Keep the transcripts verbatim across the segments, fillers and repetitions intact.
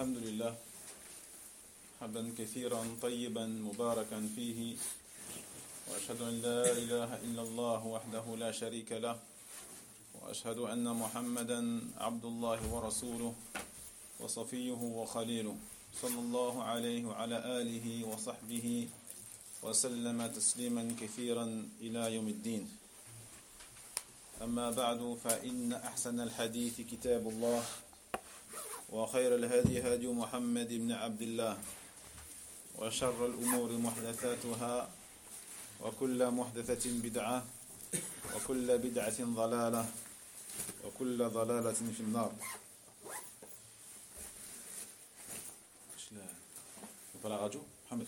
الحمد لله حمدا كثيرا طيبا مباركا فيه وأشهد أن لا إله إلا الله وحده لا شريك له وأشهد أن محمدا عبد الله ورسوله وصفيه وخليله صلى الله عليه وعلى آله وصحبه وسلم تسليما كثيرا إلى يوم الدين. أما بعد فإن أحسن الحديث كتاب الله وخير الهدي هدي محمد بن عبد الله وشر الأمور محدثاتها وكل محدثة بدعة وكل بدعة ضلالة وكل ضلالة في النار. Pas la radio, Mohamed.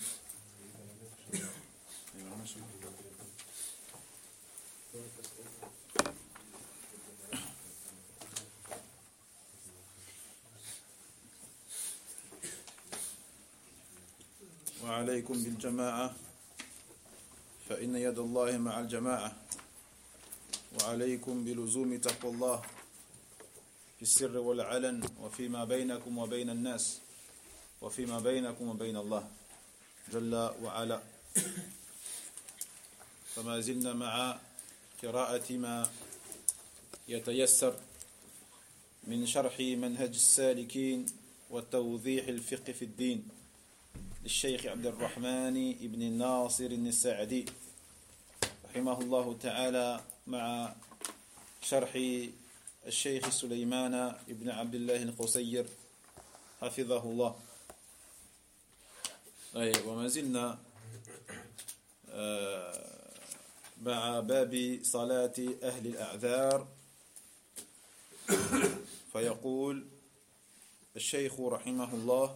وعليكم بالجماعة فإن يد الله مع الجماعة وعليكم بلزوم تقوى الله في السر والعلن وفيما بينكم وبين الناس وفيما بينكم وبين الله جل وعلا. فما زلنا مع قراءة ما يتيسر من شرح منهج السالكين وتوضيح الفقه في الدين للشيخ عبد الرحمن بن الناصر السعدي رحمه الله تعالى مع شرح الشيخ سليمان بن عبد الله القصير حفظه الله. وما زلنا مع باب صلاة أهل الأعذار. فيقول الشيخ رحمه الله: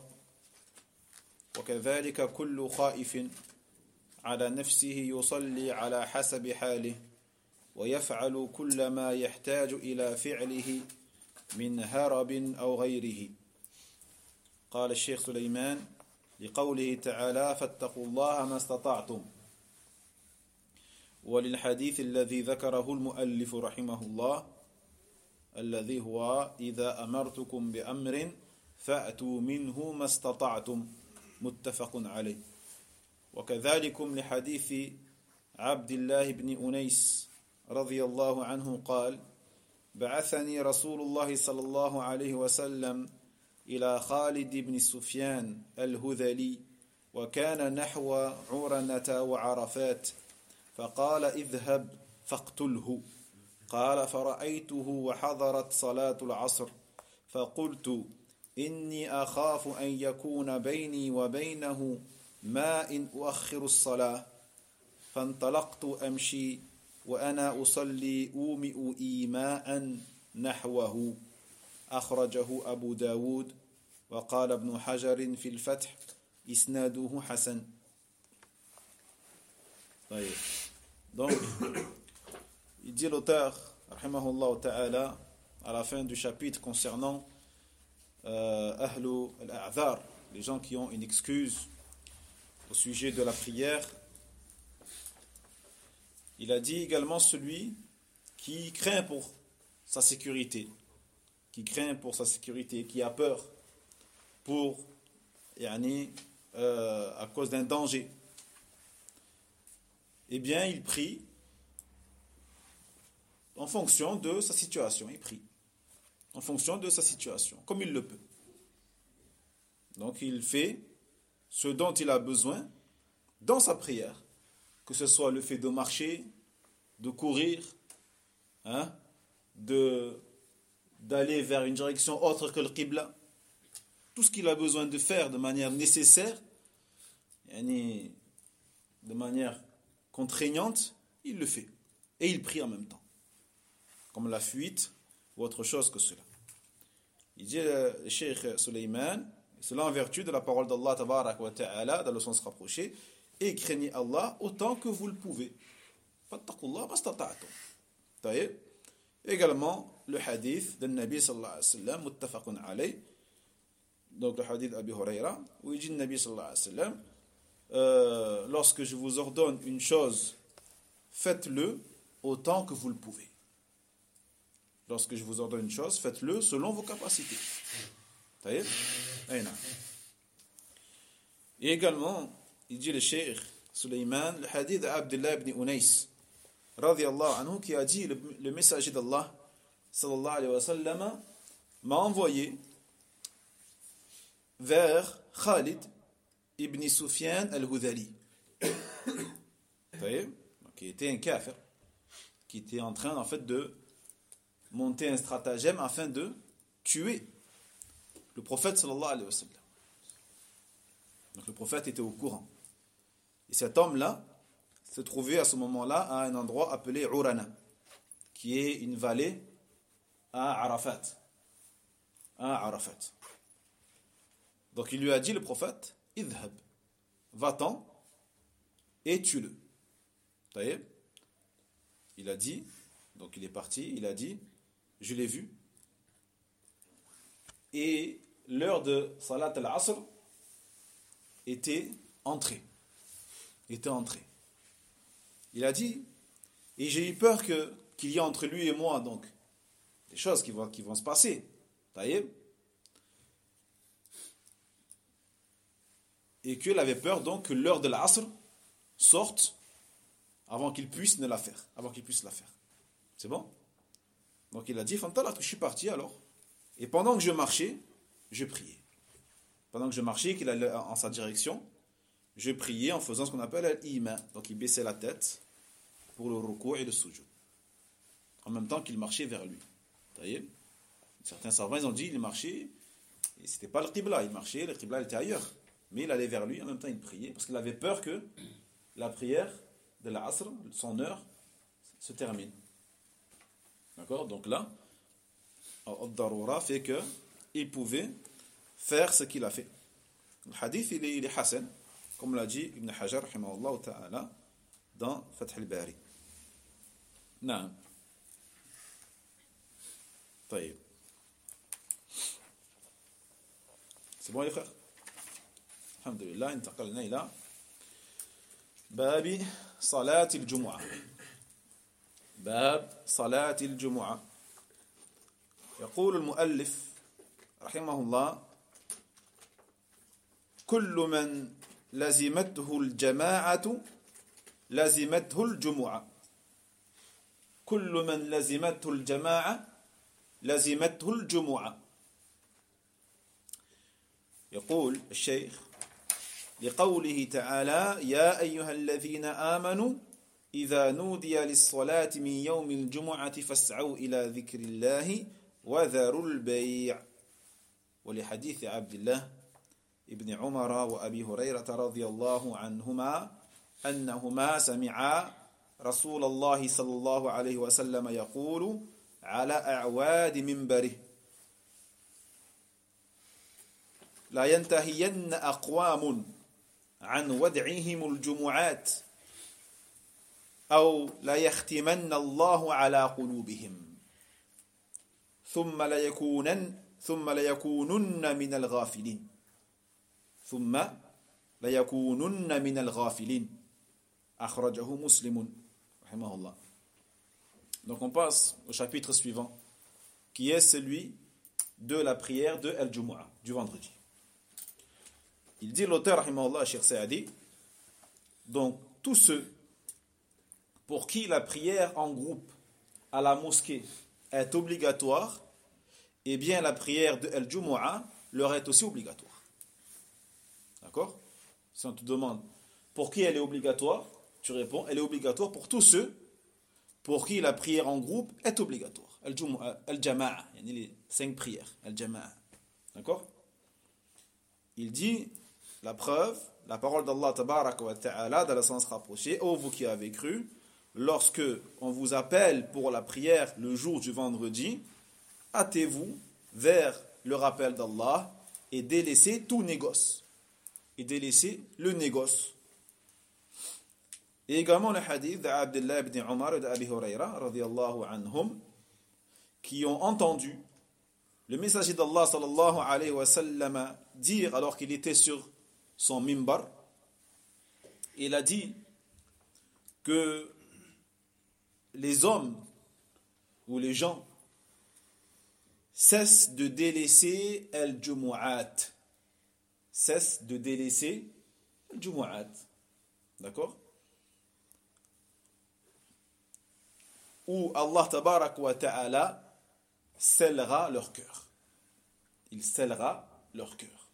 وكذلك كل خائف على نفسه يصلي على حسب حاله ويفعل كل ما يحتاج إلى فعله من هرب أو غيره. قال الشيخ سليمان لقوله تعالى: فاتقوا الله ما استطعتم. وللحديث الذي ذكره المؤلف رحمه الله الذي هو: إذا أمرتكم بأمر فأتوا منه ما استطعتم، متفق عليه. وكذلكم لحديث عبد الله بن أنيس رضي الله عنه قال: بعثني رسول الله صلى الله عليه وسلم إلى خالد بن سفيان الهذلي وكان نحو عرنة وعرفات، فقال: اذهب فاقتله. قال: فرأيته وحضرت صلاة العصر فقلت: إني أخاف أن يكون بيني وبينه ما إن أؤخر الصلاة، فانطلقت أمشي وأنا أصلي أومئ إيماء نحوه. أخرجه أبو داود. وقال ابن حجر في الفتح: إسناده حسن. طيب. Donc, il dit l'auteur, rahimahullah ta'ala, à la fin du chapitre concernant euh, Ahlu al-A'dhar, les gens qui ont une excuse au sujet de la prière. Il a dit également celui qui craint pour sa sécurité, qui craint pour sa sécurité, qui a peur pour, yani, euh, à cause d'un danger. Eh bien, il prie en fonction de sa situation. Il prie en fonction de sa situation, comme il le peut. Donc, il fait ce dont il a besoin dans sa prière, que ce soit le fait de marcher, de courir, hein, de, d'aller vers une direction autre que le Qibla. Tout ce qu'il a besoin de faire de manière nécessaire, yani, de manière contraignante, il le fait. Et il prie en même temps. Comme la fuite ou autre chose que cela. Il dit le Cheikh Sulayman, cela en vertu de la parole d'Allah tabarak wa ta'ala dans le sens rapproché: et craignez Allah autant que vous le pouvez. Fattaqullah mastata'tum. Taïb. Également le hadith de Nabi sallallahu alayhi wa sallam, muttafaqun alayh. Donc le hadith d'Abi Huraira, où il dit Nabi sallallahu alayhi wa sallam: euh, lorsque je vous ordonne une chose, faites-le autant que vous le pouvez. Lorsque je vous ordonne une chose, faites-le selon vos capacités. طيب أي نعم. Et également, il dit le cheikh Suleiman, le hadith d'Abdullah ibn Unais, radiyallahu anhu, qui a dit, le, le messager d'Allah, sallallahu alayhi wa sallam, m'a envoyé vers Khalid ibn Sufyan al-Hudhali, qui était un kafir, qui était en train en fait de monter un stratagème afin de tuer le prophète sallallahu alayhi wa sallam. Donc le prophète était au courant. Et cet homme-là se trouvait à ce moment-là à un endroit appelé Urana, qui est une vallée à Arafat. À Arafat. Donc il lui a dit, le prophète, idhab, va-t'en et tue-le. Taïeb. Il a dit, donc il est parti, il a dit, je l'ai vu. Et l'heure de Salat al-Asr était entrée. Était entrée. Il a dit, et j'ai eu peur que, qu'il y ait entre lui et moi, donc, des choses qui vont, qui vont se passer. Taïeb. Et qu'il avait peur donc que l'heure de l'Asr sorte avant qu'il puisse ne la faire, avant qu'il puisse la faire. C'est bon? Donc il a dit, Fantalak, je suis parti alors. Et pendant que je marchais, je priais. Pendant que je marchais, qu'il allait en sa direction, je priais en faisant ce qu'on appelle al-ima. Donc il baissait la tête pour le ruku' et le sujud. En même temps qu'il marchait vers lui. Voyez? Certains savants, ils ont dit, il marchait, et c'était pas le qibla, il marchait, le qibla était ailleurs. Mais il allait vers lui, en même temps il priait, parce qu'il avait peur que la prière de l'Asr, son heure, se termine. D'accord? Donc là, al-darura fait que il pouvait faire ce qu'il a fait. Le hadith, il est, il est hasan, comme l'a dit Ibn Hajar, rahimahullah ta'ala, dans Fath al-Bari. Naam. طيب. C'est bon les frères? الحمد لله انتقلنا إلى باب صلاة الجمعة. باب صلاة الجمعة. يقول المؤلف رحمه الله: كل من لزمته الجماعة لزمته الجمعة. كل من لزمته الجماعة لزمته الجمعة. يقول الشيخ: لقوله تعالى: يا أيها الذين آمنوا إذا نودي للصلاة من يوم الجمعة فاسعوا إلى ذكر الله وذروا البيع. ولحديث عبد الله ابن عمر وأبي هريرة رضي الله عنهما أنهما سمعا رسول الله صلى الله عليه وسلم يقول على أعواد منبره: لا ينتهين أقوام عن ودعهم الجمعات أو لا يختمن الله على قلوبهم ثم ليكونن ثم ليكونن من الغافلين ثم ليكونن من الغافلين أخرجه مسلم رحمه الله. Donc on passe au chapitre suivant, qui est celui de la prière de Al-Jumu'ah, du vendredi. Il dit, l'auteur, rahimahullah, Cheikh Saadi, donc tous ceux pour qui la prière en groupe à la mosquée est obligatoire, eh bien la prière de Al-Jumu'ah leur est aussi obligatoire. D'accord? Si on te demande pour qui elle est obligatoire, tu réponds, elle est obligatoire pour tous ceux pour qui la prière en groupe est obligatoire. Al-Jumu'ah, Al-Jama'a, les cinq prières, Al-Jama'a. D'accord? Il dit, la preuve, la parole d'Allah tabaraka wa ta'ala dans le sens rapproché: ô vous qui avez cru, lorsque on vous appelle pour la prière le jour du vendredi, hâtez-vous vers le rappel d'Allah et délaissez tout négoce. Et délaissez le négoce. Et également le hadith d'Abdullah ibn Umar et d'Abi Hurayra radiyallahu anhum, qui ont entendu le messager d'Allah sallallahu alayhi wa sallam dire, alors qu'il était sur son mimbar, il a dit que les hommes ou les gens, cesse de délaisser al-jumu'at. Cesse de délaisser al-jumu'at. D'accord? Où Allah tabarak wa ta'ala scellera leur cœur. Il scellera leur cœur.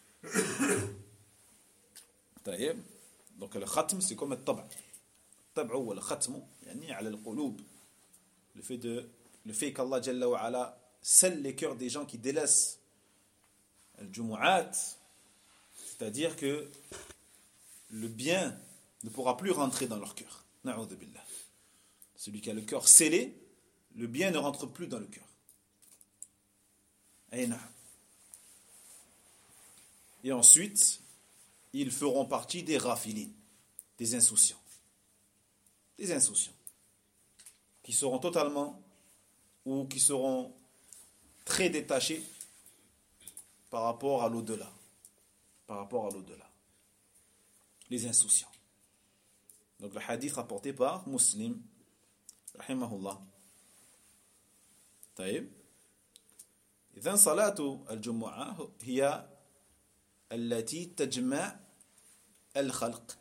طيب. Donc le khatm c'est comme le tab'. Tab' ou le khatm يعني على القلوب. Le fait de le fait qu'Allah Jalla wa Ala scelle les cœurs des gens qui délaissent le jumu'at, c'est-à-dire que le bien ne pourra plus rentrer dans leur cœur. Na'udhu billah. Celui qui a le cœur scellé, le bien ne rentre plus dans le cœur. Et ensuite, ils feront partie des ghafilin, des insouciants. Des insouciants. Qui seront totalement, ou qui seront très détachés par rapport à l'au-delà. Par rapport à l'au-delà. Les insouciants. Donc le hadith rapporté par Muslim, rahimahullah. طيب. إذن صلاة الجمعة هي التي تجمع الخلق.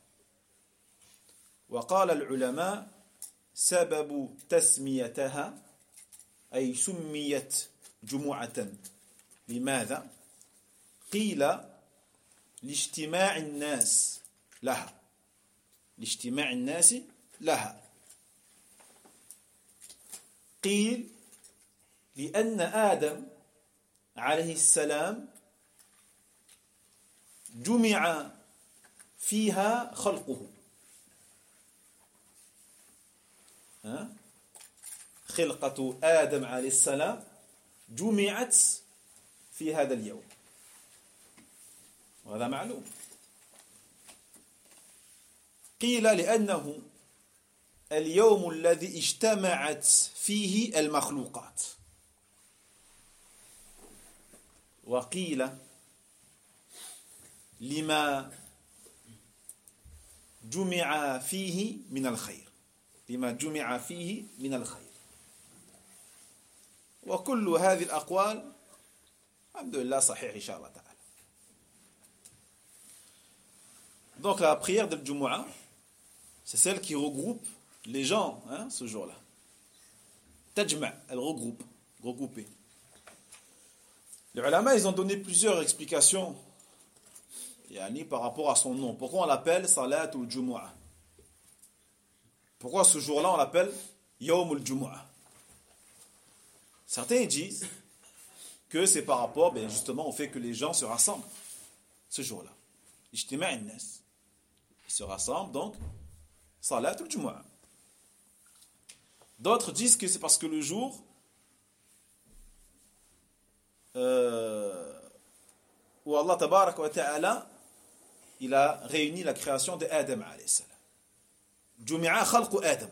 وقال العلماء سبب تسميتها أي سميت جمعة لماذا؟ قيل لاجتماع الناس لها لاجتماع الناس لها قيل لأن آدم عليه السلام جمع فيها خلقه خلقة آدم عليه السلام جمعت في هذا اليوم وهذا معلوم قيل لأنه اليوم الذي اجتمعت فيه المخلوقات وقيل لما جمع فيه من الخير لما جمع فيه من الخير وكل هذه الأقوال الحمد لله صحيح إن شاء الله تعالى. Donc la prière de Jumu'ah, c'est celle qui regroupe les gens hein, ce jour-là. Tajma', elle regroupe, regrouper. Les ulama, ils ont donné plusieurs explications yani, par rapport à son nom. Pourquoi on l'appelle Salatul Jumu'ah? Pourquoi ce jour-là on l'appelle Yawmul Jumu'ah? Certains disent que c'est par rapport ben, justement au fait que les gens se rassemblent ce jour-là. Ijtima' an-nas. Ils se rassemblent donc Salatul Jumu'ah. D'autres disent que c'est parce que le jour euh, où Allah tabaraka wa ta'ala il a réuni la création de Adam alayhi salam. Jumi'a khalqu Adam.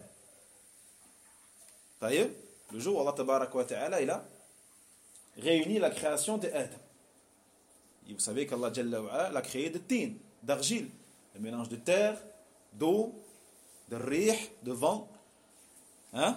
Taïeb, le jour où Allah tabaraka wa ta'ala il a réuni la création de Adam. Et vous savez qu'Allah Jalla wa Ala l'a créé de tin, d'argile, le mélange de terre, d'eau, de rih, de vent. Hein?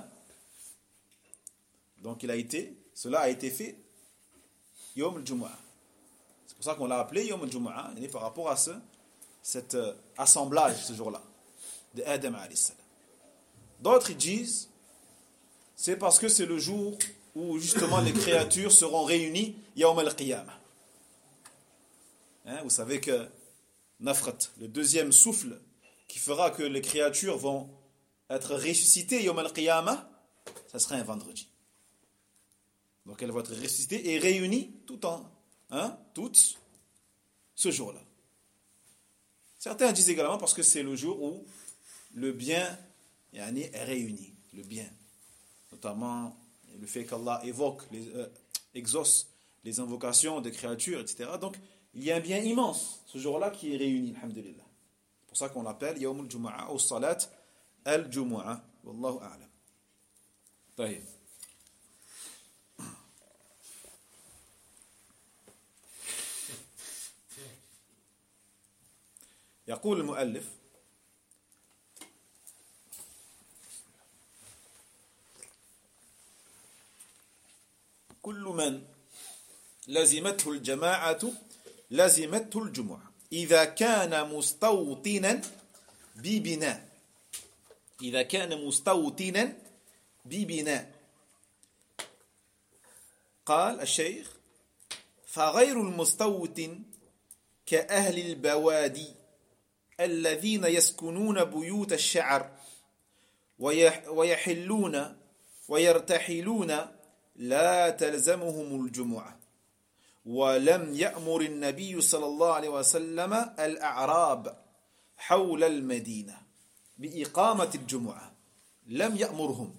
Donc il a été, cela a été fait Yom al-Jumu'ah. C'est pour ça qu'on l'a appelé Yom al-Jumu'ah, par rapport à ce, cet euh, assemblage ce jour-là de Adam alayhi salam. D'autres disent c'est parce que c'est le jour où justement les créatures seront réunies Yawm al-Qiyamah. Hein, vous savez que Nafrat, le deuxième souffle qui fera que les créatures vont être ressuscitées Yawm al-Qiyamah, ça sera un vendredi. Donc elles vont être ressuscitées et réunies tout en, hein, toutes ce jour-là. Certains disent également parce que c'est le jour où le bien yani, est réuni, le bien. Notamment le fait qu'Allah évoque, les, euh, exauce les invocations des créatures, et cetera. Donc il y a un bien immense ce jour-là qui est réuni, alhamdulillah. C'est pour ça qu'on l'appelle Yawm al-Jumu'ah ou Salat al-Jumu'ah. Wallahu a'lam. طيب. يقول المؤلف كل من لزمته الجماعة لزمته الجمعة إذا كان مستوطنا ببناء إذا كان مستوطنا ببناء. قال الشيخ فغير المستوطن كأهل البوادي الذين يسكنون بيوت الشعر ويحلون ويرتحلون لا تلزمهم الجمعة. ولم يأمر النبي صلى الله عليه وسلم الأعراب حول المدينة بإقامة الجمعة، لم يأمرهم.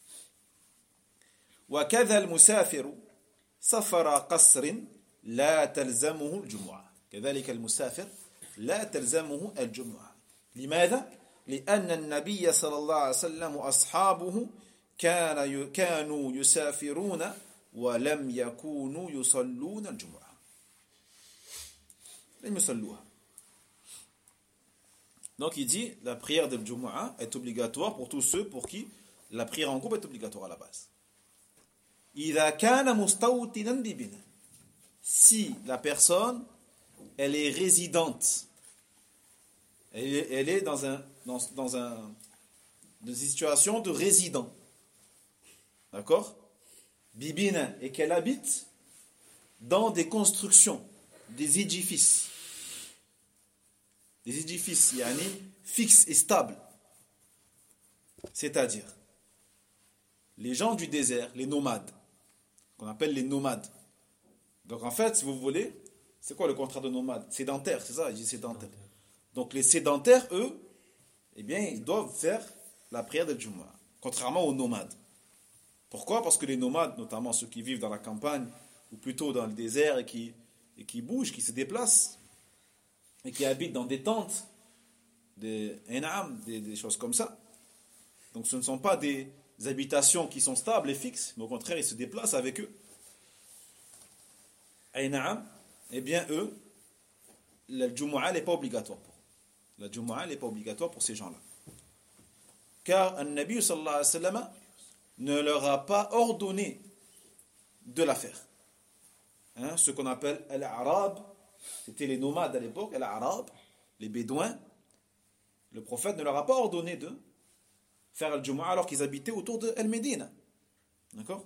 وكذا المسافر سفر قصر لا تلزمه الجمعة، كذلك المسافر لا تلزمه الجمعة. لماذا؟ لأن النبي صلى الله عليه وسلم وأصحابه كان كانوا يسافرون ولم يكونوا يصلون الجمعة، لم يصلوها. Donc il dit la prière de Jumu'ah est obligatoire pour tous ceux pour qui la prière en groupe est obligatoire à la base. إذا كان مستوطنا ببناء, si la personne elle est résidente, elle est, elle est dans un dans, dans un dans une situation de résident, d'accord, bibina, et qu'elle habite dans des constructions, des édifices, des édifices yani, fixes et stables, c'est-à-dire les gens du désert, les nomades, qu'on appelle les nomades. Donc en fait, si vous voulez, c'est quoi le contraire de nomade? Sédentaire, c'est ça, il dit sédentaire. Donc les sédentaires, eux, eh bien, ils doivent faire la prière de Jumu'ah, contrairement aux nomades. Pourquoi? Parce que les nomades, notamment ceux qui vivent dans la campagne, ou plutôt dans le désert, et qui, et qui bougent, qui se déplacent, et qui habitent dans des tentes, des en'am, des, des choses comme ça. Donc ce ne sont pas des habitations qui sont stables et fixes, mais au contraire, ils se déplacent avec eux. En'am, eh bien eux, la Jumu'ah n'est pas obligatoire pour eux. La Jumu'ah n'est pas obligatoire pour ces gens-là. Car un Nabi sallallahu alayhi wa sallam ne leur a pas ordonné de la faire. Hein, ce qu'on appelle al-Arab, c'était les nomades à l'époque, al-Arab, les Bédouins. Le prophète ne leur a pas ordonné de faire le Jumu'ah alors qu'ils habitaient autour de Al-Médina. D'accord?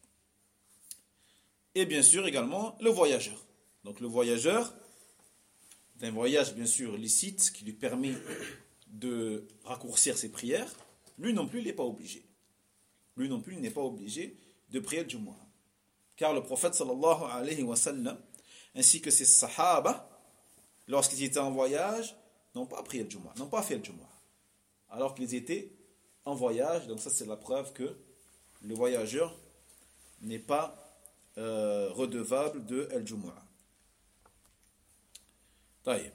Et bien sûr également le voyageur. Donc le voyageur, d'un voyage bien sûr licite qui lui permet de raccourcir ses prières, lui non plus il n'est pas obligé. Lui non plus il n'est pas obligé de prier le Jumu'ah. Car le prophète sallallahu alayhi wa sallam ainsi que ses sahaba, lorsqu'ils étaient en voyage, n'ont pas prié le Jumu'ah, n'ont pas fait le Jumu'ah. Alors qu'ils étaient en voyage, donc ça c'est la preuve que le voyageur n'est pas euh, redevable de al-Jumu'ah. طيب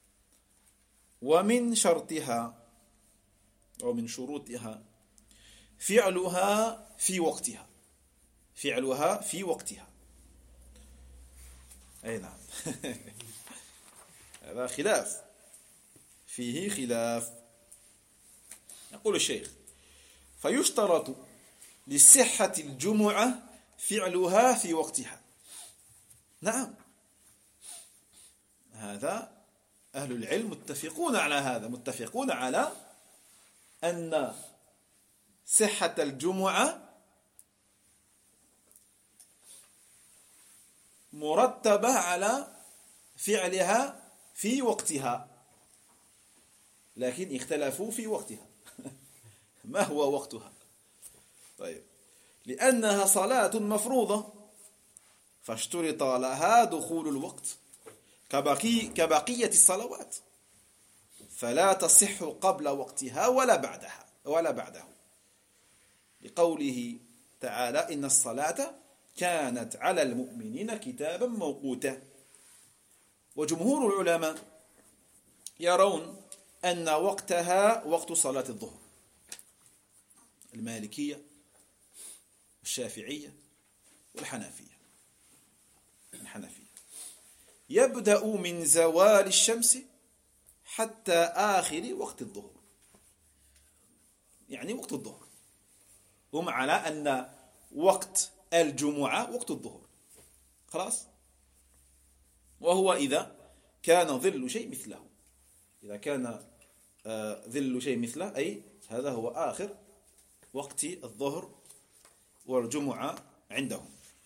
ومن شرطها أو من شروطها فعلها في وقتها فعلها في وقتها أي نعم هذا خلاف فيه خلاف. يقول الشيخ فيشترط لصحة الجمعة فعلها في وقتها. نعم هذا أهل العلم متفقون على هذا متفقون على أن صحة الجمعة مرتبة على فعلها في وقتها، لكن اختلفوا في وقتها. ما هو وقتها؟ طيب لأنها صلاة مفروضة فاشترط لها دخول الوقت كبقي كبقية الصلوات فلا تصح قبل وقتها ولا بعدها ولا بعده، لقوله تعالى إن الصلاة كانت على المؤمنين كتابا موقوتا. وجمهور العلماء يرون أن وقتها وقت صلاة الظهر، المالكية الشافعية والحنفية الحنفية يبدأ من زوال الشمس حتى آخر وقت الظهر، يعني وقت الظهر. هم على أن وقت الجمعة وقت الظهر خلاص وهو إذا كان ظل شيء مثله. إذا كان ظل شيء مثله أي هذا هو آخر وقت الظهر والجمعة عندهم.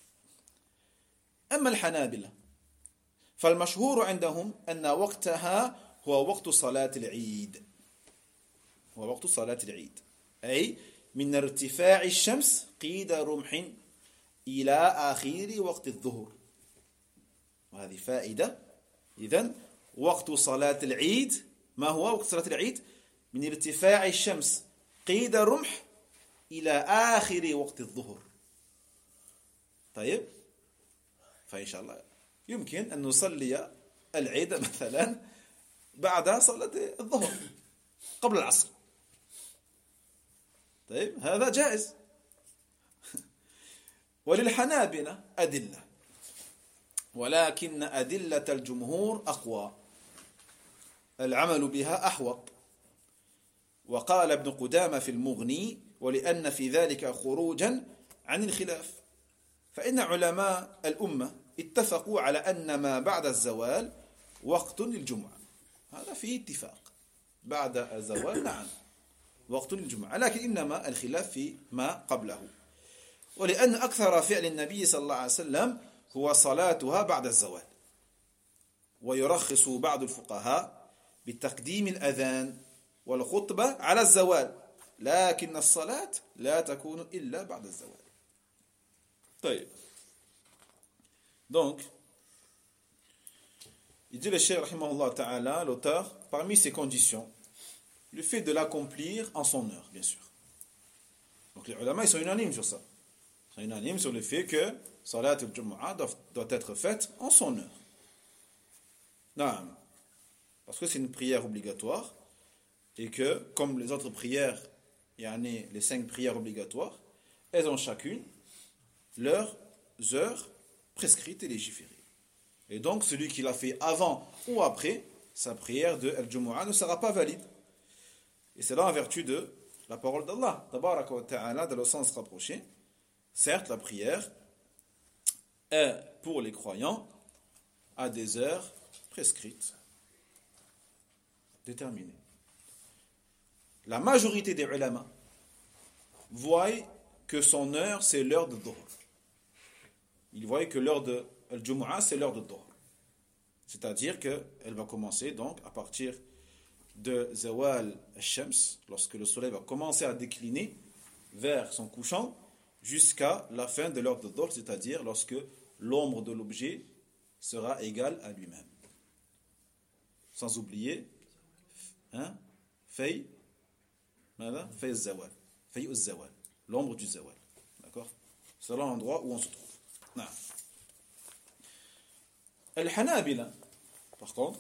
أما الحنابلة فالمشهور عندهم أن وقتها هو وقت صلاة العيد، هو وقت صلاة العيد، أي من ارتفاع الشمس قيد رمح إلى آخر وقت الظهر. وهذه فائدة. إذن وقت صلاة العيد، ما هو وقت صلاة العيد؟ من ارتفاع الشمس قيد رمح إلى آخر وقت الظهر. طيب، فإن شاء الله يمكن أن نصلي العيد مثلا بعد صلاة الظهر قبل العصر. طيب، هذا جائز. وللحنابلة أدلة، ولكن أدلة الجمهور أقوى، العمل بها أحوط. وقال ابن قدامة في المغني: ولأن في ذلك خروجا عن الخلاف، فإن علماء الأمة اتفقوا على أن ما بعد الزوال وقت للجمعة. هذا فيه اتفاق، بعد الزوال نعم وقت للجمعة، لكن إنما الخلاف في ما قبله. ولأن أكثر فعل النبي صلى الله عليه وسلم هو صلاتها بعد الزوال. ويرخص بعض الفقهاء بتقديم الأذان والخطبة على الزوال، لكن الصلاة لا تكون إلا بعد الزوال. طيب، donc il dit le cheikh rahimahullah ta'ala, l'auteur, parmi ces conditions, le fait de l'accomplir en son heure, bien sûr. Donc les ulama, ils sont unanimes sur ça. Ils sont unanimes sur le fait que Salat al-Jumu'ah doit, doit être faite en son heure. Non, parce que c'est une prière obligatoire et que, comme les autres prières, yani les cinq prières obligatoires, elles ont chacune leurs heures prescrites et légiférées. Et donc, celui qui l'a fait avant ou après, sa prière de al-Jumu'ah ne sera pas valide. Et c'est là en vertu de la parole d'Allah, tabaraka wa ta'ala, dans le sens rapproché. Certes, la prière est pour les croyants à des heures prescrites, déterminées. La majorité des ulama voient que son heure, c'est l'heure de Dhuhr. Ils voient que l'heure de Al-Jumu'ah, c'est l'heure de Dhuhr. C'est-à-dire qu'elle va commencer donc à partir de Zawal al-Shams, lorsque le soleil va commencer à décliner vers son couchant, jusqu'à la fin de l'heure de Dhuhr, c'est-à-dire lorsque l'ombre de l'objet sera égale à lui-même. Sans oublier, hein, Fay, Fay al-Zawal, Fay al-Zawal, l'ombre du Zawal. D'accord? C'est là l'endroit où on se trouve. Non. Al-Hanabila, par contre,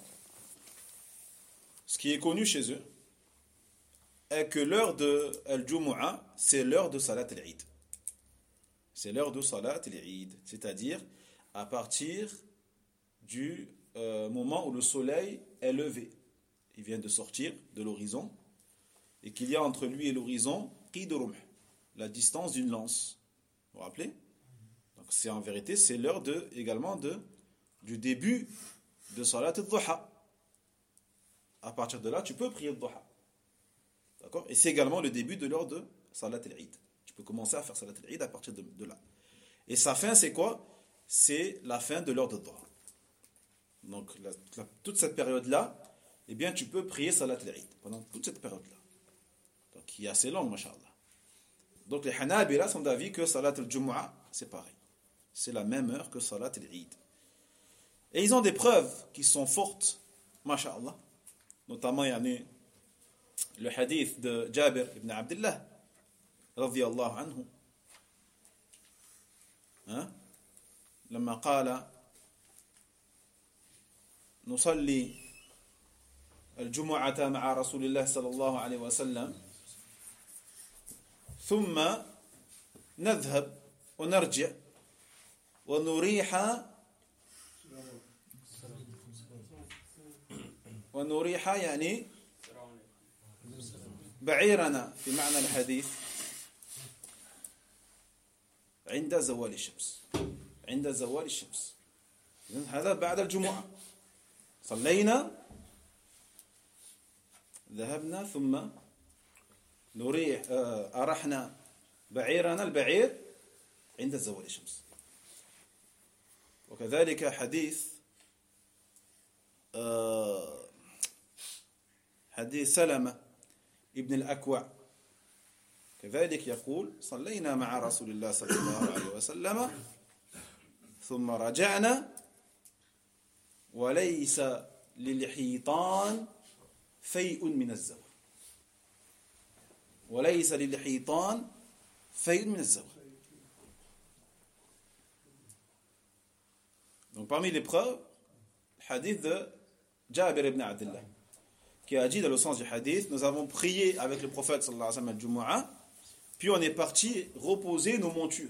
ce qui est connu chez eux, est que l'heure de Al-Jumu'ah, c'est l'heure de Salat al-Eid. C'est l'heure de Salat al-Eid, c'est-à-dire à partir du euh, moment où le soleil est levé. Il vient de sortir de l'horizon, et qu'il y a entre lui et l'horizon qid rumh, la distance d'une lance. Vous vous rappelez? Donc c'est en vérité, c'est l'heure de, également de, du début de Salat al-Dhuha. À partir de là, tu peux prier le Dhuha. D'accord? Et c'est également le début de l'heure de Salat al-Eid. Tu peux commencer à faire Salat al-Eid à partir de, de là. Et sa fin, c'est quoi? C'est la fin de l'heure de Dhuha. Donc, la, la, toute cette période-là, eh bien, tu peux prier Salat al-Eid pendant toute cette période-là. Donc, qui est assez longue, mashallah. Donc, les Hanabila sont d'avis que Salat al-Jumu'ah, c'est pareil. C'est la même heure que Salat al-Eid. Et ils ont des preuves qui sont fortes, mashallah. Notamment, il y a le hadith de Jabir ibn Abdullah, radiyallahu anhu. Hein? لما قال نصلي الجمعة مع رسول الله صلى الله عليه وسلم ثم نذهب ونرجع ونريح ونريح يعني بعيرنا في معنى الحديث عند زوال الشمس عند زوال الشمس. هذا بعد الجمعة. صلينا ذهبنا ثم نريح أرحنا بعيرنا البعير عند زوال الشمس. وكذلك حديث حديث سلمة ابن الأكوع كذلك يقول صلينا مع رسول الله صلى الله عليه وسلم ثم رجعنا وليس للحيطان فيء من الزوال وليس للحيطان فيء من الزوال. Donc parmi les preuves, le hadith de Jabir ibn Abdullah qui a dit dans le sens du hadith, nous avons prié avec le prophète sallallahu alayhi wa sallam al-Jumu'ah, puis on est parti reposer nos montures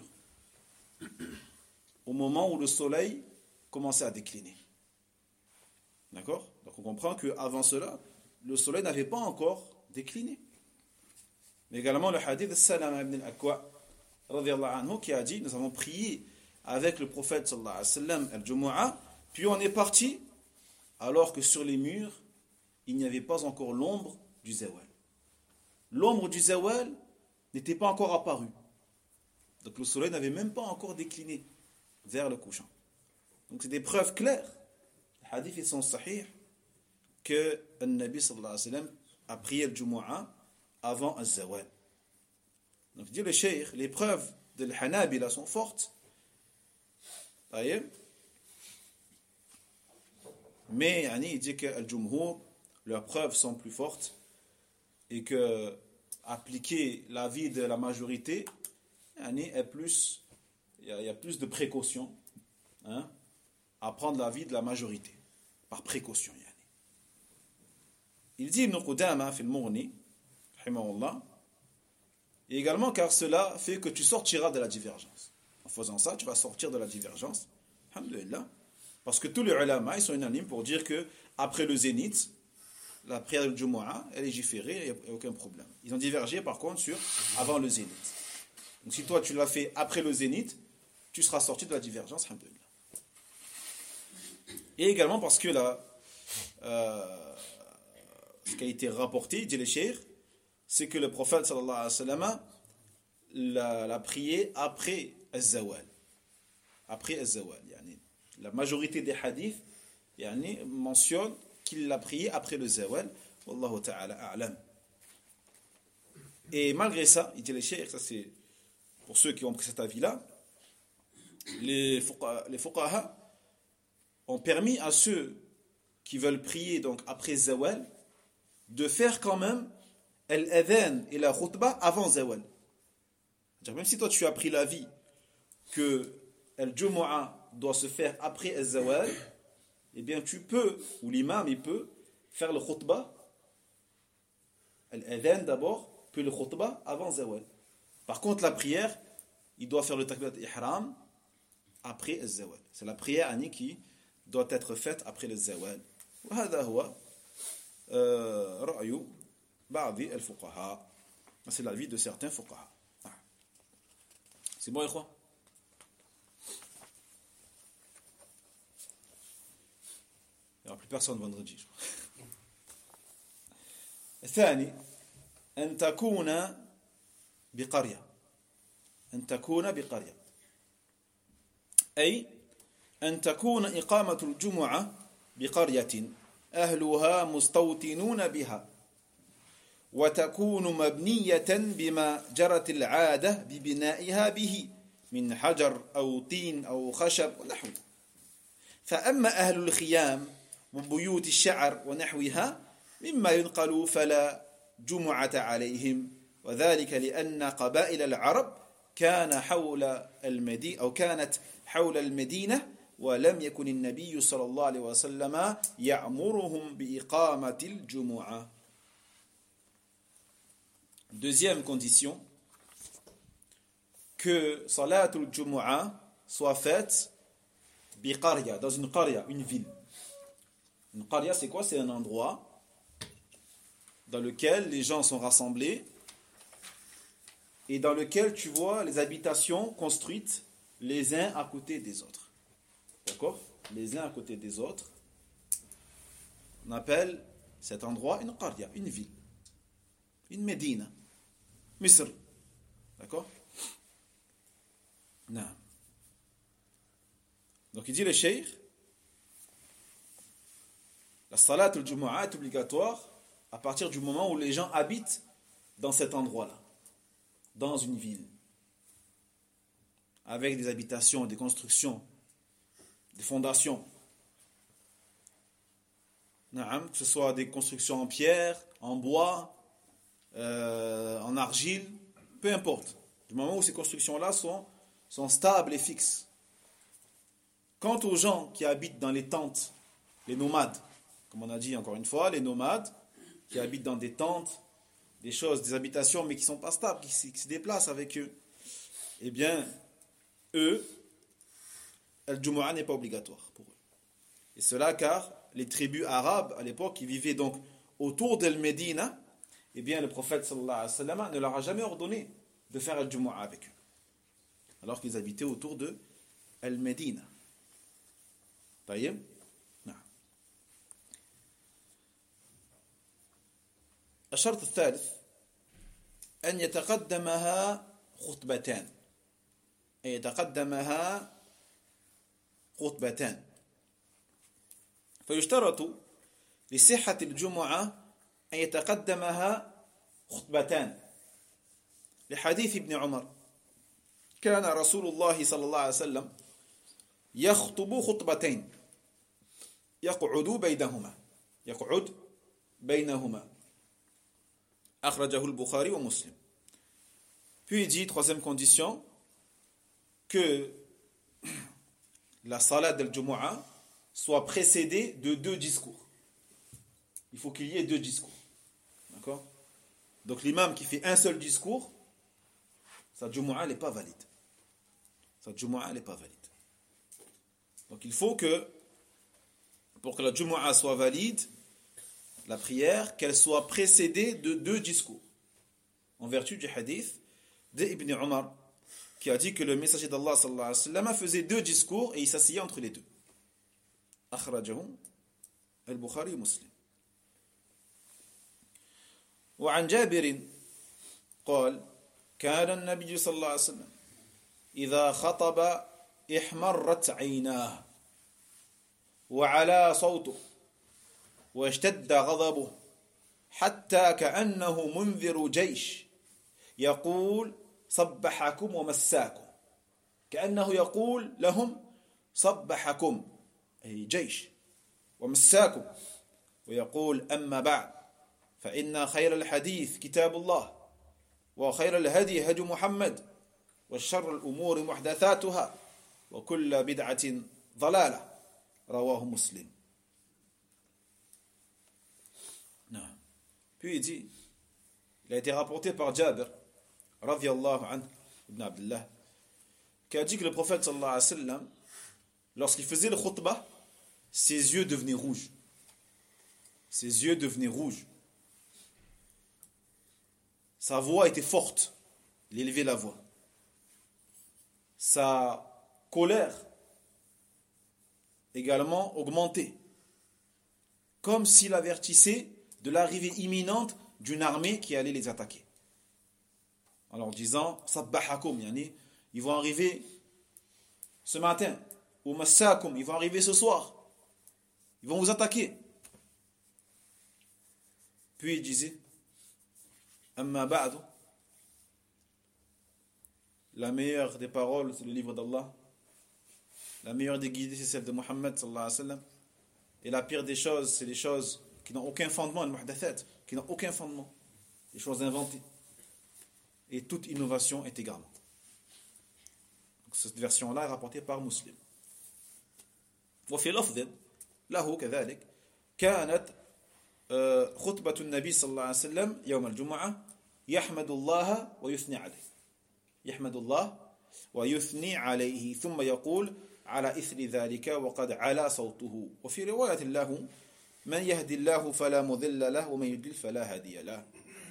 au moment où le soleil commençait à décliner. D'accord? Donc on comprend qu'avant cela, le soleil n'avait pas encore décliné. Mais également le hadith de Salama ibn al-Akwa radiyallahu anhu qui a dit, nous avons prié avec le prophète sallallahu alayhi wa sallam al-Jumu'ah, puis on est parti alors que sur les murs, il n'y avait pas encore l'ombre du zawal. L'ombre du zawal n'était pas encore apparue. Donc le soleil n'avait même pas encore décliné vers le couchant. Donc c'est des preuves claires. Les hadiths ils sont sahih que le Nabi sallallahu alayhi wa sallam a prié le Jumu'ah avant le zawal. Donc dit le cheikh, les preuves de l'Hanabila sont fortes. Mais yani, il dit que le Jumhur, leurs preuves sont plus fortes et que appliquer l'avis de la majorité yani, est plus, il y, a, il y a plus de précautions hein, à prendre l'avis de la majorité par précaution. Yani. Il dit Ibn Qudama fil Mughni, rahimahullah, et également car cela fait que tu sortiras de la divergence. En faisant ça, tu vas sortir de la divergence. Alhamdulillah. Parce que tous les ulama, ils sont unanimes pour dire que après le zénith, la prière du Jumu'ah, elle est légiférée, il n'y a aucun problème. Ils ont divergé par contre sur avant le zénith. Donc si toi tu l'as fait après le zénith, tu seras sorti de la divergence, alhamdulillah. Et également parce que là, euh, ce qui a été rapporté, dit le cheikh, c'est que le prophète sallallahu alayhi wa sallam l'a, l'a prié après az-zawal. Après az-zawal. Yani, la majorité des hadiths yani, mentionnent qu'il l'a prié après le zawal. Wallahu ta'ala a'lam. Et malgré ça, il dit le cheikh, ça c'est pour ceux qui ont pris cet avis-là, les fuqaha, les fuqaha ont permis à ceux qui veulent prier donc après zawal de faire quand même al-adhan et la khutbah avant zawal. Même si toi tu as pris l'avis que al-Jumu'ah doit se faire après al-zawal, eh bien tu peux, ou l'imam il peut, faire le khutbah, al-adhan d'abord, puis le khutbah avant zawal. Par contre la prière, il doit faire le takbirat ihram après al-zawal. C'est la prière Annie qui doit être faite après le zawal. وهذا هو رأي بعض الفقهاء. C'est l'avis de certains fuqaha. C'est bon, ikhwa? Il n'y aura plus personne vendredi. الثاني أن تكون بقرية أن تكون بقرية أي أن تكون إقامة الجمعة بقرية أهلها مستوطنون بها وتكون مبنية بما جرت العادة ببنائها به من حجر أو طين أو خشب ونحوه. فأما أهل الخيام وبيوت الشعر ونحوها مما ينقل فلا جمعة عليهم وذلك لأن قبائل العرب كان حول المدينة أو كانت حول المدينة ولم يكن النبي صلى الله عليه وسلم يأمرهم بإقامة الجمعة. Deuxième condition, que Salatul Jumu'ah soit faite bi qarya, dans une qarya, une ville. Une qarya, c'est quoi? C'est un endroit dans lequel les gens sont rassemblés et dans lequel tu vois les habitations construites les uns à côté des autres. D'accord? Les uns à côté des autres. On appelle cet endroit une qarya, une ville, une médina, Misr. D'accord? Non. Donc il dit le cheikh, la salat al-jumu'ah est obligatoire à partir du moment où les gens habitent dans cet endroit-là, dans une ville, avec des habitations, des constructions, des fondations. Naam, que ce soit des constructions en pierre, en bois, euh, en argile, peu importe. Du moment où ces constructions-là sont, sont stables et fixes. Quant aux gens qui habitent dans les tentes, les nomades, comme on a dit encore une fois, les nomades qui habitent dans des tentes, des choses, des habitations, mais qui ne sont pas stables, qui, qui se déplacent avec eux, eh bien, eux, le Jumu'ah n'est pas obligatoire pour eux. Et cela car les tribus arabes à l'époque qui vivaient donc autour d'El Médina, eh bien le prophète sallallahu alayhi wa sallam ne leur a jamais ordonné de faire le Jumu'ah avec eux. Alors qu'ils habitaient autour de El Médina. طيب نعم. الشرط الثالث أن يتقدمها خطبتان أن يتقدمها خطبتان فيشترط لصحة الجمعة أن يتقدمها خطبتان لحديث ابن عمر كان رسول الله صلى الله عليه وسلم يخطب خطبتين يقعد بينهما يقعد بينهما أخرجه البخاري ومسلم. Puis il dit, troisième condition, que la salat del-Jumu'ah soit précédée de deux discours. Il faut qu'il y ait deux discours. D'accord? Donc l'imam qui fait un seul discours, sa Jumu'ah n'est pas valide. Sa Jumu'ah n'est pas valide. Donc il faut que, pour que la Jumu'ah soit valide, la prière, qu'elle soit précédée de deux discours. En vertu du hadith d'Ibn Umar, qui a dit que le messager d'Allah sallallahu alayhi wa sallam faisait deux discours et il s'asseyait entre les deux. أخرجه البخاري ومسلم. وعن جابر قال كان النبي صلى الله عليه وسلم إذا خطب احمرت عيناه وعلى صوته واشتد غضبه حتى كأنه منذر جيش يقول صبحكم ومساكم كأنه يقول لهم صبحكم أي جيش ومساكم ويقول أما بعد فإن خير الحديث كتاب الله وخير الهدي هدي محمد والشر الأمور محدثاتها وكل بدعة ضلالة رواه مسلم. Non. Puis il dit, il a été rapporté par Jabir radhiyallahu anhu ibn Abdullah qui a dit que le prophète sallallahu alayhi wa sallam, lorsqu'il faisait le khutbah, ses yeux devenaient rouges. Ses yeux devenaient rouges. Sa voix était forte. Il élevait la voix. Sa colère également augmentait. Comme s'il avertissait de l'arrivée imminente d'une armée qui allait les attaquer. Alors en disant, Sabbahakum, yani, ils vont arriver ce matin. Ou Massakum, ils vont arriver ce soir. Ils vont vous attaquer. Puis il disait, Amma ba'du, la meilleure des paroles, c'est le livre d'Allah. La meilleure des guidées, c'est celle de Muhammad sallallahu alayhi wa sallam. Et la pire des choses, c'est les choses qui n'ont aucun fondement, al-muhdathat, qui n'ont aucun fondement. Les choses inventées. Et toute innovation est égarement. Donc cette version-là est rapportée par Muslim. وفي لفظ له كذلك كانت خطبة النبي صلى الله عليه وسلم يوم الجمعة يحمد الله ويثني عليه يحمد الله ويثني عليه ثم يقول على إثر ذلك وقد علا صوته وفي رواية له من يهدي الله فلا مضل له ومن يضلل فلا هادي له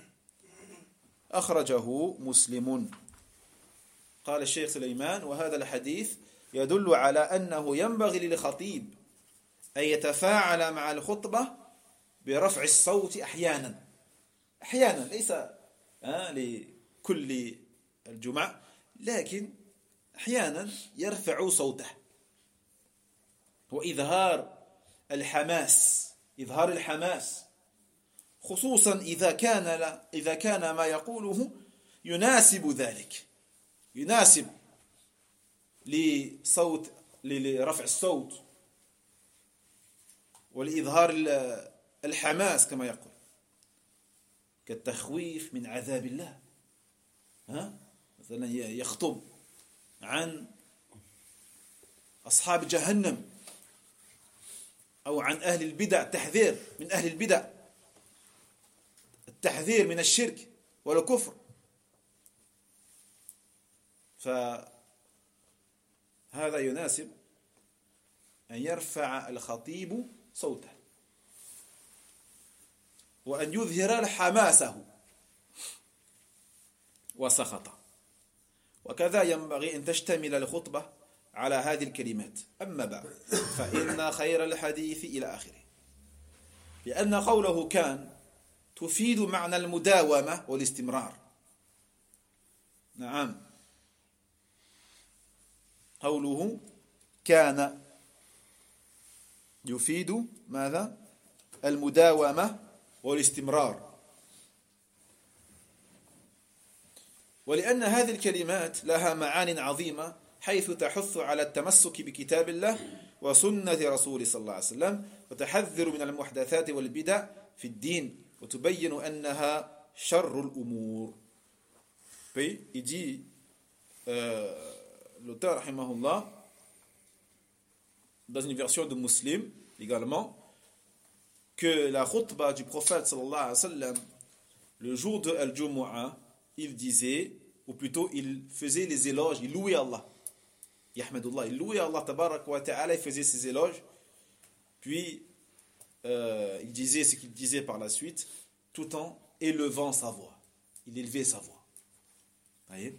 أخرجه مسلم. قال الشيخ سليمان وهذا الحديث يدل على أنه ينبغي للخطيب أن يتفاعل مع الخطبة برفع الصوت أحيانا أحيانا ليس لكل الجمعة لكن أحيانا يرفع صوته وإظهار الحماس إظهار الحماس خصوصا إذا كان إذا كان ما يقوله يناسب ذلك يناسب لصوت لرفع الصوت ولإظهار الحماس كما يقول كالتخويف من عذاب الله ها مثلا يخطب عن أصحاب جهنم أو عن أهل البدع تحذير من أهل البدع التحذير من الشرك والكفر فهذا يناسب أن يرفع الخطيب صوته وأن يظهر حماسه وسخطه وكذا ينبغي أن تشتمل الخطبة على هذه الكلمات أما بعد فإن خير الحديث إلى آخره لأن قوله كان تفيد معنى المداومة والاستمرار نعم قوله كان يفيد ماذا المداومة والاستمرار ولأن هذه الكلمات لها معان عظيمة حيث تحث على التمسك بكتاب الله وسنة رسول صلى الله عليه وسلم وتحذر من المحدثات والبدع في الدين وتبين أنها شر الأمور. Puis il dit euh, l'auteur rahimahullah dans une version de Muslim également que la khutbah du prophète sallallahu alayhi wa sallam le jour de Al-Jumu'ah il disait ou plutôt il faisait les éloges, il louait Allah Yahmadullah, il louait Allah tabarak wa ta'ala, il faisait ses éloges puis euh, il disait ce qu'il disait par la suite tout en élevant sa voix, il élevait sa voix. Voyez?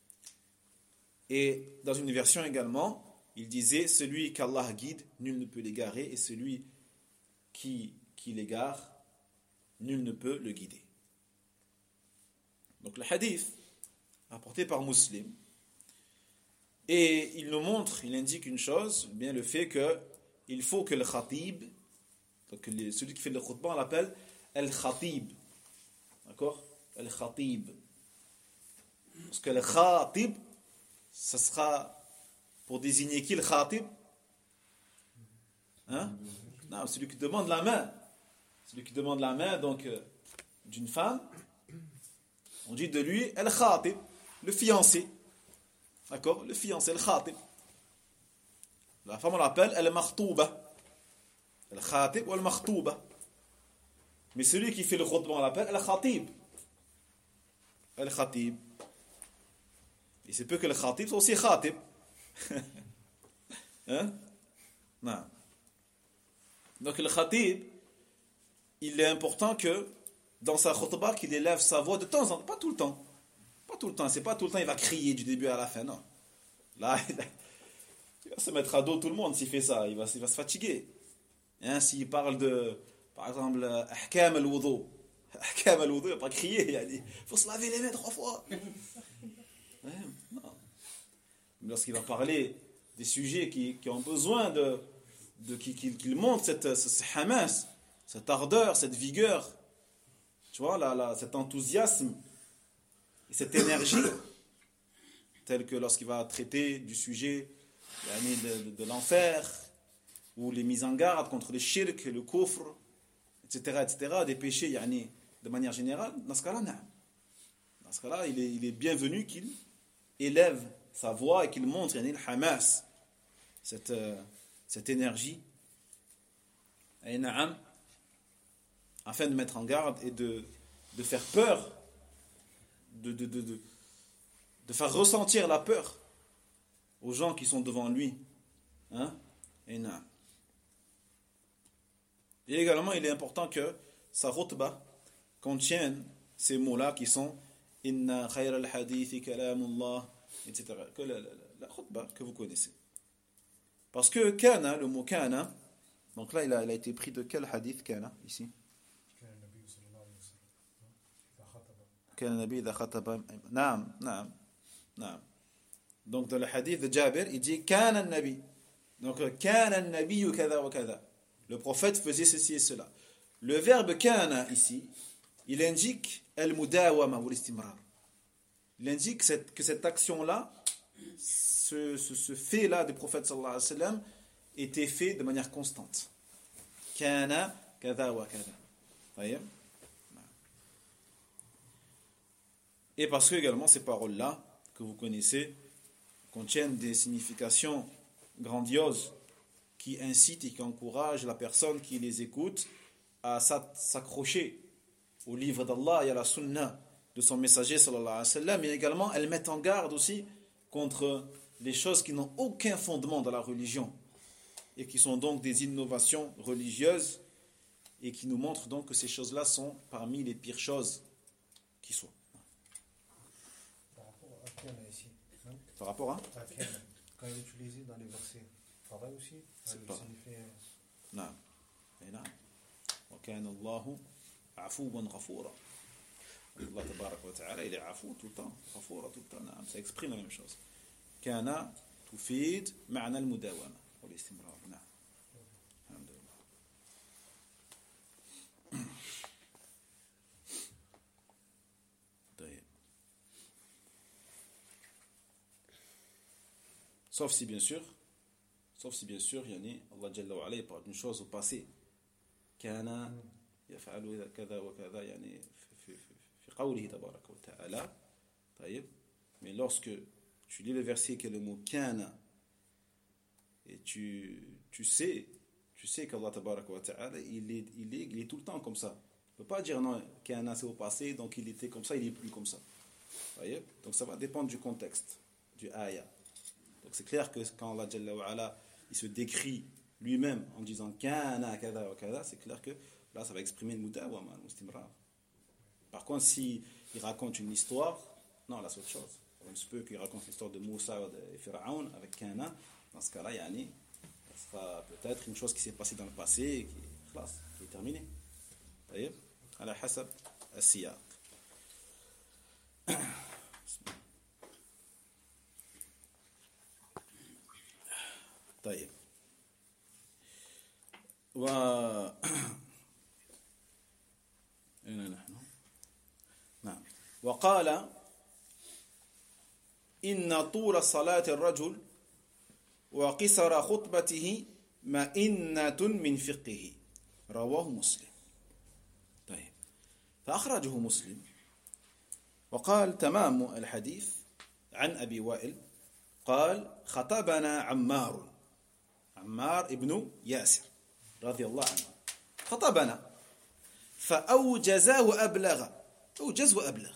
Et dans une version également il disait celui qu'Allah guide nul ne peut l'égarer et celui qui, qui l'égare nul ne peut le guider. Donc le hadith apporté par Muslim et il nous montre, il indique une chose, bien le fait que il faut que le khatib, donc celui qui fait le khutbah on l'appelle al-khatib, d'accord, al-khatib, parce que le khatib ce sera pour désigner qui le khatib, hein, non, celui qui demande la main, celui qui demande la main donc euh, d'une femme, on dit de lui al-khatib, le fiancé, d'accord, le fiancé, le khatib. La femme on l'appelle al-makhtouba, al-khatib ou al-makhtouba. Mais celui qui fait le khutbah on l'appelle al-khatib, al-khatib. Et c'est peu que le khatib soit aussi khatib. Hein? Non. Donc le khatib, il est important que dans sa khutbah qu'il élève sa voix de temps en temps, pas tout le temps. Pas tout le temps, c'est pas tout le temps il va crier du début à la fin, non. Là, il va se mettre à dos tout le monde s'il fait ça, il va, il va se fatiguer. Hein, s'il parle de, par exemple, ahkam al-wudu, ahkam al-wudu, il va pas crier, il faut se laver les mains trois fois. Ouais, non. Lorsqu'il va parler des sujets qui, qui ont besoin de, de qu'il qui, qui montre cette, ce, ce hamas, cette ardeur, cette vigueur, tu vois, là, là, cet enthousiasme et cette énergie, tel que lorsqu'il va traiter du sujet de, de, de l'enfer, ou les mises en garde contre le shirk, le kufr, et cetera, et cetera, des péchés yani, de manière générale, dans ce cas-là, non. Dans ce cas-là, il est, il est bienvenu qu'il élève sa voix et qu'il montre yani, le hamas, cette, euh, cette énergie, et na'am, afin de mettre en garde et de, de faire peur, de, de, de, de, de faire ressentir la peur aux gens qui sont devant lui. Hein? Et, na'am. Et également, il est important que sa khutbah contienne ces mots-là qui sont Inna khayra al-hadithi kalamullah, et cetera. Que la, la, la khutbah que vous connaissez. Parce que kana, le mot kana, donc là il a, il a été pris de quel hadith kana ici? وكان النبي إذا خطب نعم نعم نعم. Donc dans le hadith de Jabir, il dit كان النبي. Donc كان النبي كذا وكذا. Le prophète faisait ceci et cela. Le verbe كان ici, il indique al-mudawama ou l'istimrar. Il indique cette, que cette action-là, ce, ce, ce fait-là du prophète sallallahu alayhi wa sallam, était fait de manière constante. كان كذا وكذا. Voyez? Et parce que également ces paroles-là, que vous connaissez, contiennent des significations grandioses qui incitent et qui encouragent la personne qui les écoute à s'accrocher au livre d'Allah et à la sunna de son messager sallallahu alayhi wa sallam, mais également elles mettent en garde aussi contre les choses qui n'ont aucun fondement dans la religion et qui sont donc des innovations religieuses et qui nous montrent donc que ces choses-là sont parmi les pires choses qui soient. Par rapport à Kana ici, hein? Par rapport à, à Kana, quand il est utilisé dans les versets, pareil aussi, c'est pas. pas. Non. Et non. وكان الله عفوا غفورا. Allah tabarak wa ta'ala, il est afou tout le temps, غفورا tout le temps. Ça exprime la même chose. كان تفيد معنى المداومة والاستمرار. نعم. الحمد لله. طيب. Sauf si bien sûr, sauf si bien sûr, yani, Allah Jalla wa Ala parle d'une chose au passé. كان يفعل كذا وكذا يعني في في في قوله تبارك وتعالى. طيب. Mais lorsque tu lis le verset qui est le mot كان et tu tu sais tu sais qu'Allah tabarak wa ta'ala il est il est il est tout le temps comme ça. Tu peux pas dire non كان c'est au passé donc il était comme ça, il est plus comme ça. Voyez? Donc ça va dépendre du contexte du ayah. Donc c'est clair que quand Allah Jalla wa Ala il se décrit lui-même en disant kana kada wa kada, c'est clair que là ça va exprimer le mudawama, le istimrar. Par contre si il raconte une histoire, non là c'est autre chose. On se peut qu'il raconte l'histoire de Moussa et Pharaon avec kana, dans ce cas-là yani ça sera peut-être une chose qui s'est passée dans le passé et qui, خلاص, qui est terminée. طيب على حسب السياق. طيب و أين نحن؟ نعم. وقال إن طول صلاة الرجل وقصر خطبته مئنة من فقهه رواه مسلم. طيب فأخرجه مسلم وقال تمام الحديث عن أبي وائل قال خطبنا عمار عمار ابن ياسر رضي الله عنه خطبنا فأوجز وأبلغ أوجز وأبلغ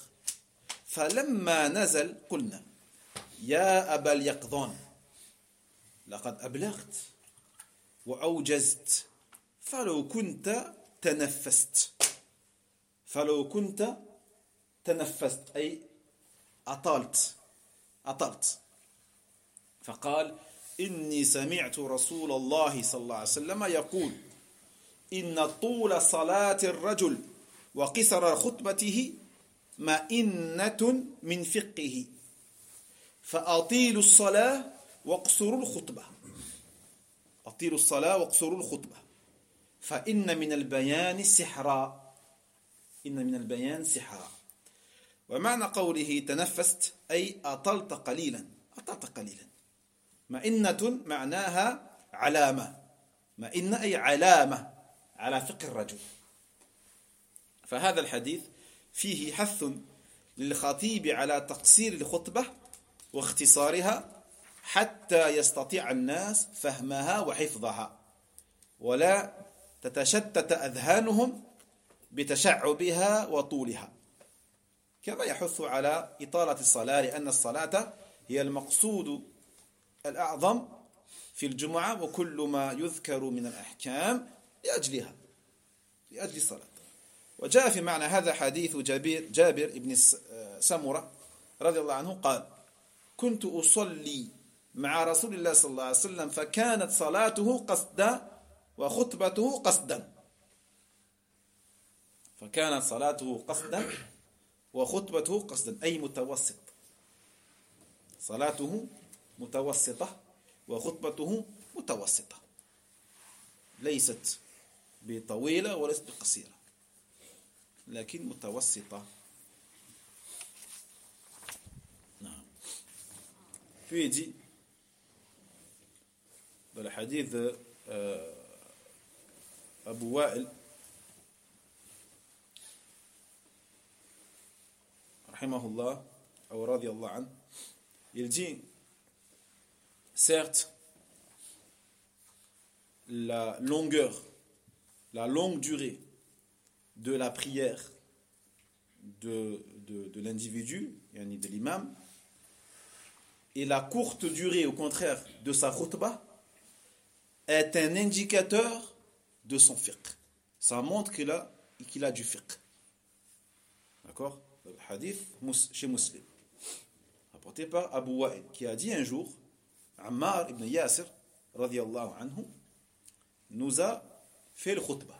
فلما نزل قلنا يا أبا اليقظان لقد أبلغت وأوجزت فلو كنت تنفست فلو كنت تنفست أي أطلت أطلت فقال إني سمعت رسول الله صلى الله عليه وسلم يقول إن طول صلاة الرجل وقصر خطبته مئنة من فقهه فأطيلوا الصلاة واقصروا الخطبة أطيلوا الصلاة واقصروا الخطبة فإن من البيان سحرا إن من البيان سحرا. ومعنى قوله تنفست أي أطلت قليلا أطلت قليلا. مئنة معناها علامة مئنة أي علامة على فقه الرجل. فهذا الحديث فيه حث للخطيب على تقصير الخطبة واختصارها حتى يستطيع الناس فهمها وحفظها ولا تتشتت أذهانهم بتشعبها وطولها. كما يحث على إطالة الصلاة لأن الصلاة هي المقصود الأعظم في الجمعة وكل ما يذكر من الأحكام لأجلها لأجل الصلاة. وجاء في معنى هذا حديث جابر جابر ابن سمرة رضي الله عنه قال كنت أصلي مع رسول الله صلى الله عليه وسلم فكانت صلاته قصدا وخطبته قصدا فكانت صلاته قصدا وخطبته قصدا أي متوسط صلاته متوسطة وخطبته متوسطة ليست بطويلة وليست بقصيرة لكن متوسطة. نعم. Puis il dit dans le hadith de euh, Abu Wa'il rahimahullah ou radiyallahu anhu, il dit certes la longueur, la longue durée de la prière de, de, de l'individu, yani de l'imam, et la courte durée, au contraire, de sa khutbah, est un indicateur de son fiqh. Ça montre qu'il a, qu'il a du fiqh. D'accord? Le hadith chez Muslim, rapporté par Abu Wa'il, qui a dit un jour, Ammar ibn Yasir, radiyallahu anhu, nous a fait le khutbah.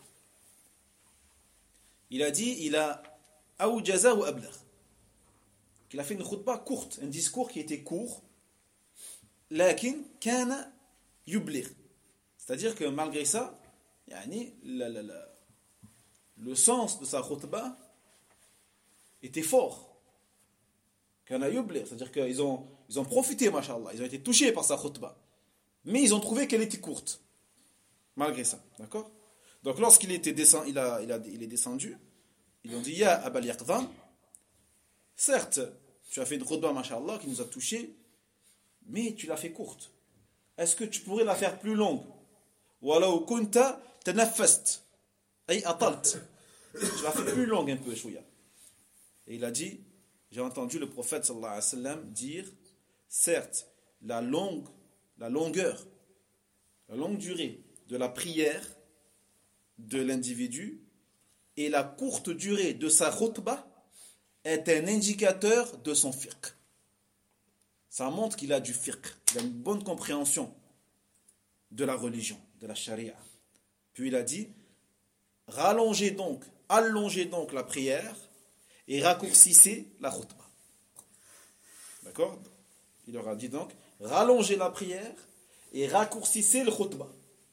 Il a dit, il a awjaza ou ablagh. Il a fait une khutbah courte, un discours qui était court, lakin kana yubligh. C'est-à-dire que malgré ça, yani, la, la, la, le sens de sa khutbah était fort. Kana yubligh, c'est-à-dire qu'ils ont, ils ont profité, mashallah, ils ont été touchés par sa khutbah. Mais ils ont trouvé qu'elle était courte. Malgré ça, d'accord? Donc lorsqu'il était descend, il, a, il, a, il est descendu, ils ont dit, Ya Abal Yaqdhan, certes, tu as fait une khutbah, mashallah, qui nous a touchés, mais tu l'as fait courte. Est-ce que tu pourrais la faire plus longue? Walau kunta tanaffast, ay atalt. Tu l'as fait plus longue un peu, chouya. Et il a dit, j'ai entendu le prophète sallallahu alayhi wa sallam dire, certes, la longue, la longueur, la longue durée de la prière de l'individu et la courte durée de sa khutbah est un indicateur de son fiqh. Ça montre qu'il a du fiqh, qu'il a une bonne compréhension de la religion, de la charia. Puis il a dit, rallongez donc, allongez donc la prière et raccourcissez la khutbah. D'accord? Il leur a dit donc, rallongez la prière et raccourcissez le khutbah.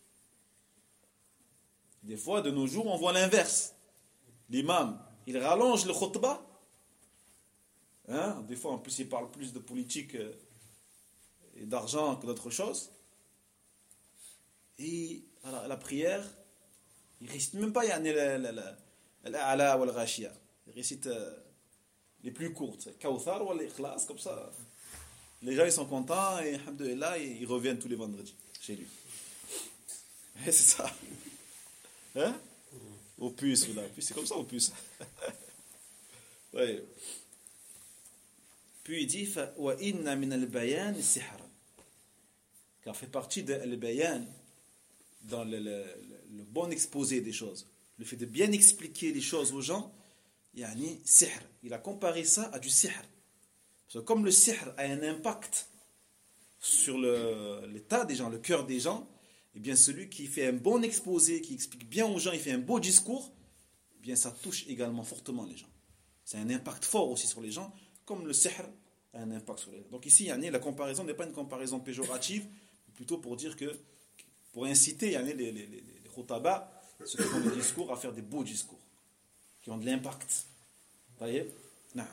Des fois, de nos jours, on voit l'inverse. L'imam, il rallonge le khutbah. Hein? Des fois, en plus, il parle plus de politique et d'argent que d'autre chose. Et la, la prière, il ne récite même pas l'A'la ou l'Ghashia. Il récite euh, les plus courtes. Kawthar ou l'Ikhlas, comme ça. Les gens, ils sont contents et, alhamdoulilah, ils reviennent tous les vendredis chez lui. Et c'est ça. Hein? Au puce, là. C'est comme ça, au puce. Ouais. Puis il dit, wa inna min al-bayan sihr. Car fait partie de al-bayan dans le, le, le bon exposé des choses. Le fait de bien expliquer les choses aux gens, yani sihr. Il a comparé ça à du sihr. Parce que comme le sihr a un impact sur le, l'état des gens, le cœur des gens, eh bien celui qui fait un bon exposé, qui explique bien aux gens, il fait un beau discours, eh bien ça touche également fortement les gens. C'est un impact fort aussi sur les gens, comme le sihr a un impact sur les gens. Donc ici, yani, la comparaison n'est pas une comparaison péjorative, mais plutôt pour dire que, pour inciter yani, les, les, les, les khutaba, ceux qui font des discours, à faire des beaux discours, qui ont de l'impact. Vous voyez? Non.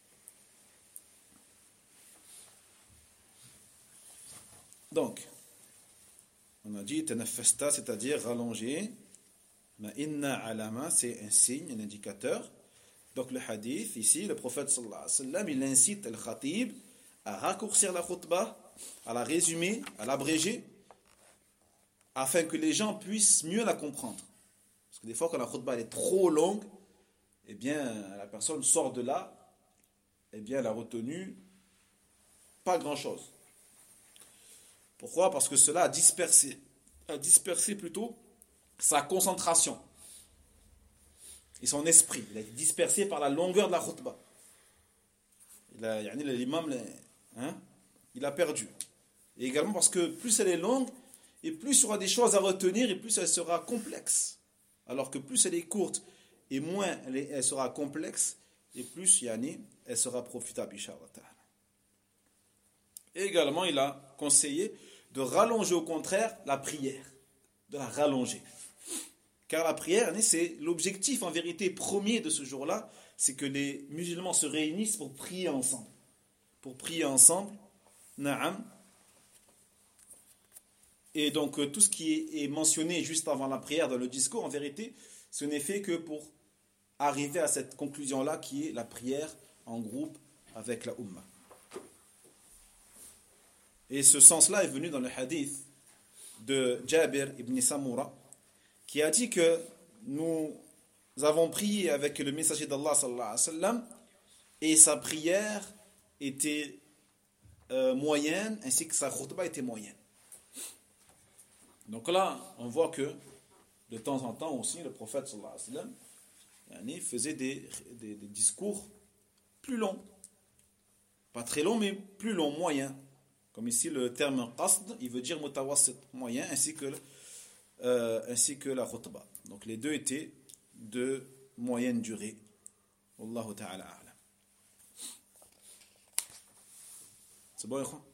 Donc, on a dit tanafasta, c'est-à-dire rallonger. Ma inna alama, c'est un signe, un indicateur. Donc le hadith, ici, le prophète sallallahu alayhi wa sallam, il incite le khatib à raccourcir la khutbah, à la résumer, à l'abréger, afin que les gens puissent mieux la comprendre. Parce que des fois, quand la khutbah elle est trop longue, eh bien, la personne sort de là, eh bien, elle a retenu pas grand-chose. Pourquoi? Parce que cela a dispersé, a dispersé plutôt sa concentration et son esprit. Il a été dispersé par la longueur de la khutbah. Il a, l'imam, hein, il a perdu. Et également parce que plus elle est longue, et plus il y aura des choses à retenir, et plus elle sera complexe. Alors que plus elle est courte, et moins elle, est, elle sera complexe, et plus yani, elle sera profitable, Inch'Allah. Et également, il a conseillé de rallonger au contraire la prière, de la rallonger. Car la prière, c'est l'objectif en vérité premier de ce jour-là, c'est que les musulmans se réunissent pour prier ensemble. Pour prier ensemble, na'am. Et donc tout ce qui est mentionné juste avant la prière dans le discours, en vérité, ce n'est fait que pour arriver à cette conclusion-là qui est la prière en groupe avec la Ummah. Et ce sens-là est venu dans le hadith de Jabir ibn Samura qui a dit que nous avons prié avec le messager d'Allah sallallahu alayhi wa sallam et sa prière était euh, moyenne ainsi que sa khutbah était moyenne. Donc là, on voit que de temps en temps aussi, le prophète sallallahu alayhi wa sallam yani, faisait des, des, des discours plus longs. Pas très longs, mais plus longs, moyens. Comme ici, le terme qasd, il veut dire mutawassit, moyen, ainsi que, euh, ainsi que la khutbah. Donc les deux étaient de moyenne durée. Wallahu ta'ala a'lam. C'est bon, Ikhwan?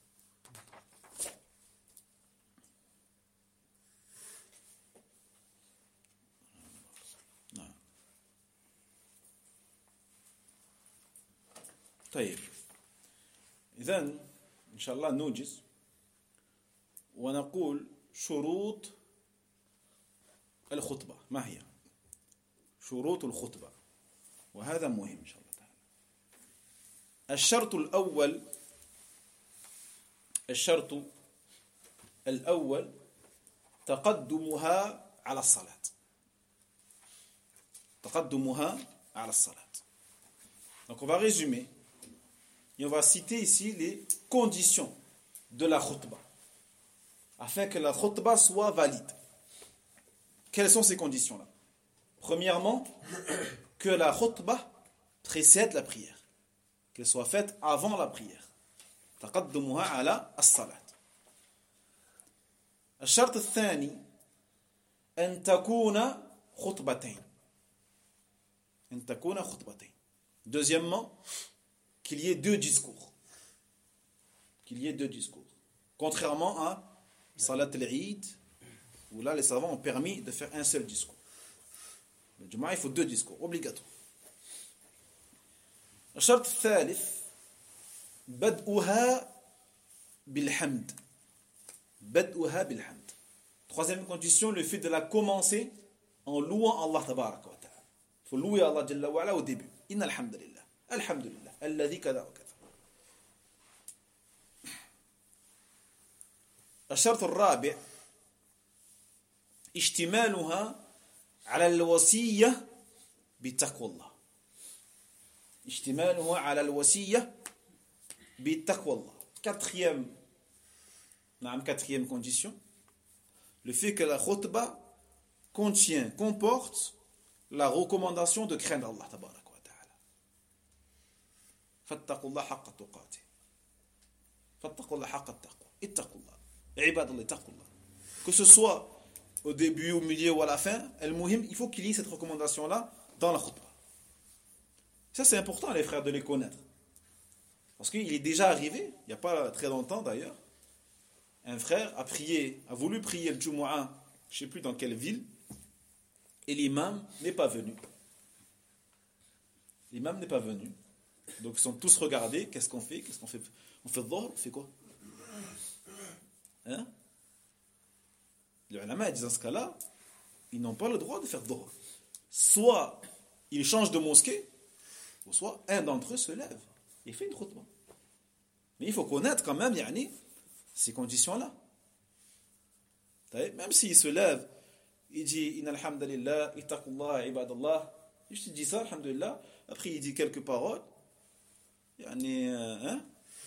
طيب إذن إن شاء الله نوجز ونقول شروط الخطبة ما هي شروط الخطبة وهذا مهم إن شاء الله تعالى. الشرط الأول الشرط الأول تقدمها على الصلاة تقدمها على الصلاة. Donc on va résumer et on va citer ici les conditions de la khutbah afin que la khutbah soit valide. Quelles sont ces conditions-là? Premièrement, que la khutbah précède la prière, qu'elle soit faite avant la prière. تقدمها على الصلاة. الشرط الثاني أن تكون خطبتين أن تكون خطبتين. Deuxièmement, qu'il y ait deux discours. Qu'il y ait deux discours. Contrairement à Salat al-Eid, où là les savants ont permis de faire un seul discours. Le Jumu'ah, il faut deux discours, obligatoire. الشرط الثالث بدءها بالحمد. بدءها بالحمد. Troisième condition, le fait de la commencer en louant Allah tabaraka wa ta'ala. Il faut louer Allah jalla wa ala au début. Inna alhamdulillah. Alhamdulillah. Alladhi kada wa kada. الشرط الرابع اشتمالها على الوصية بتقوى الله. اشتمالها على الوصية بتقوى الله. Quatrième, نعم, quatrième condition, le fait que la khutbah contient, comporte la recommandation de craindre Allah tabaraka wa ta'ala. fattaqullah haqqa tuqatih. fattaqullah haqqa taqwa. ittaqullah. Ibadallah, ittaqullah. Que ce soit au début, au milieu ou à la fin, al-muhim, il faut qu'il y ait cette recommandation-là dans la khutbah. Ça, c'est important, les frères, de les connaître. Parce qu'il est déjà arrivé, il n'y a pas très longtemps d'ailleurs, un frère a prié, a voulu prier le Jumu'ah, je ne sais plus dans quelle ville, et l'imam n'est pas venu. L'imam n'est pas venu. Donc ils sont tous regardés, qu'est-ce qu'on fait? Qu'est-ce qu'on fait? On fait dhuhr, on fait quoi? Hein? Les ulama disent dans ce cas-là, ils n'ont pas le droit de faire dhuhr. Soit ils changent de mosquée, ou soit un d'entre eux se lève et fait une khutbah. Mais il faut connaître quand même yani, ces conditions-là. Même s'il se lève, il dit Inna alhamdulillah, ittaqullah, ibadallah. Je te dis ça, alhamdulillah. Après, il dit quelques paroles. Yani, hein?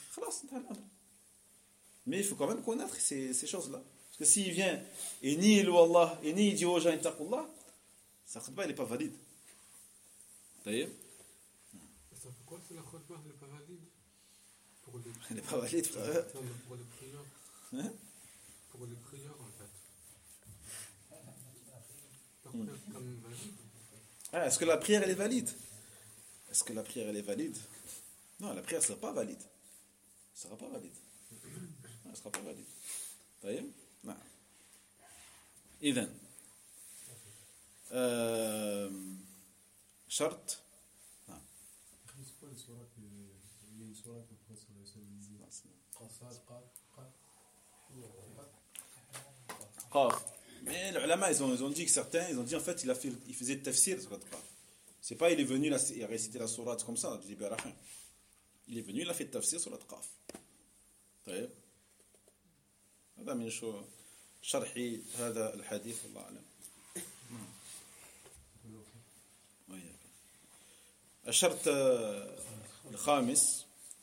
Mais il faut quand même connaître ces, ces choses-là. Parce que s'il vient et ni il loue Allah, et ni il dit aux gens ittaqullah, sa khutbah n'est pas valide. D'ailleurs. Ça fait quoi, c'est la khutbah, elle n'est pas valide? Pour les... Elle n'est pas valide, frère. Pour les prières. Hein? Pour les prières, en fait. La khutbah est quand même valide. Ah, est-ce que la prière, elle est valide? Est-ce que la prière elle est valide? Non, la prière ne sera pas valide. Elle ne sera pas valide. Non, elle ne sera pas valide. طيب؟ نعم. إذن euh, شرط. نعم. C'est quoi les sourates? Il y a une sourate après sur le Qasad, Qaf, Qaf. Qaf. Mais les ulama, ils ont, ils ont dit que certains, ils ont dit en fait, il, a fait, il faisait tafsir sur le Qaf. C'est pas il est venu, là, il a récité la sourate comme ça, du début à la fin. Il est venu, il a fait tafsir sur le Qaf. طيب. هذا من شو شرح هذا الحديث والله أعلم. الشرط الخامس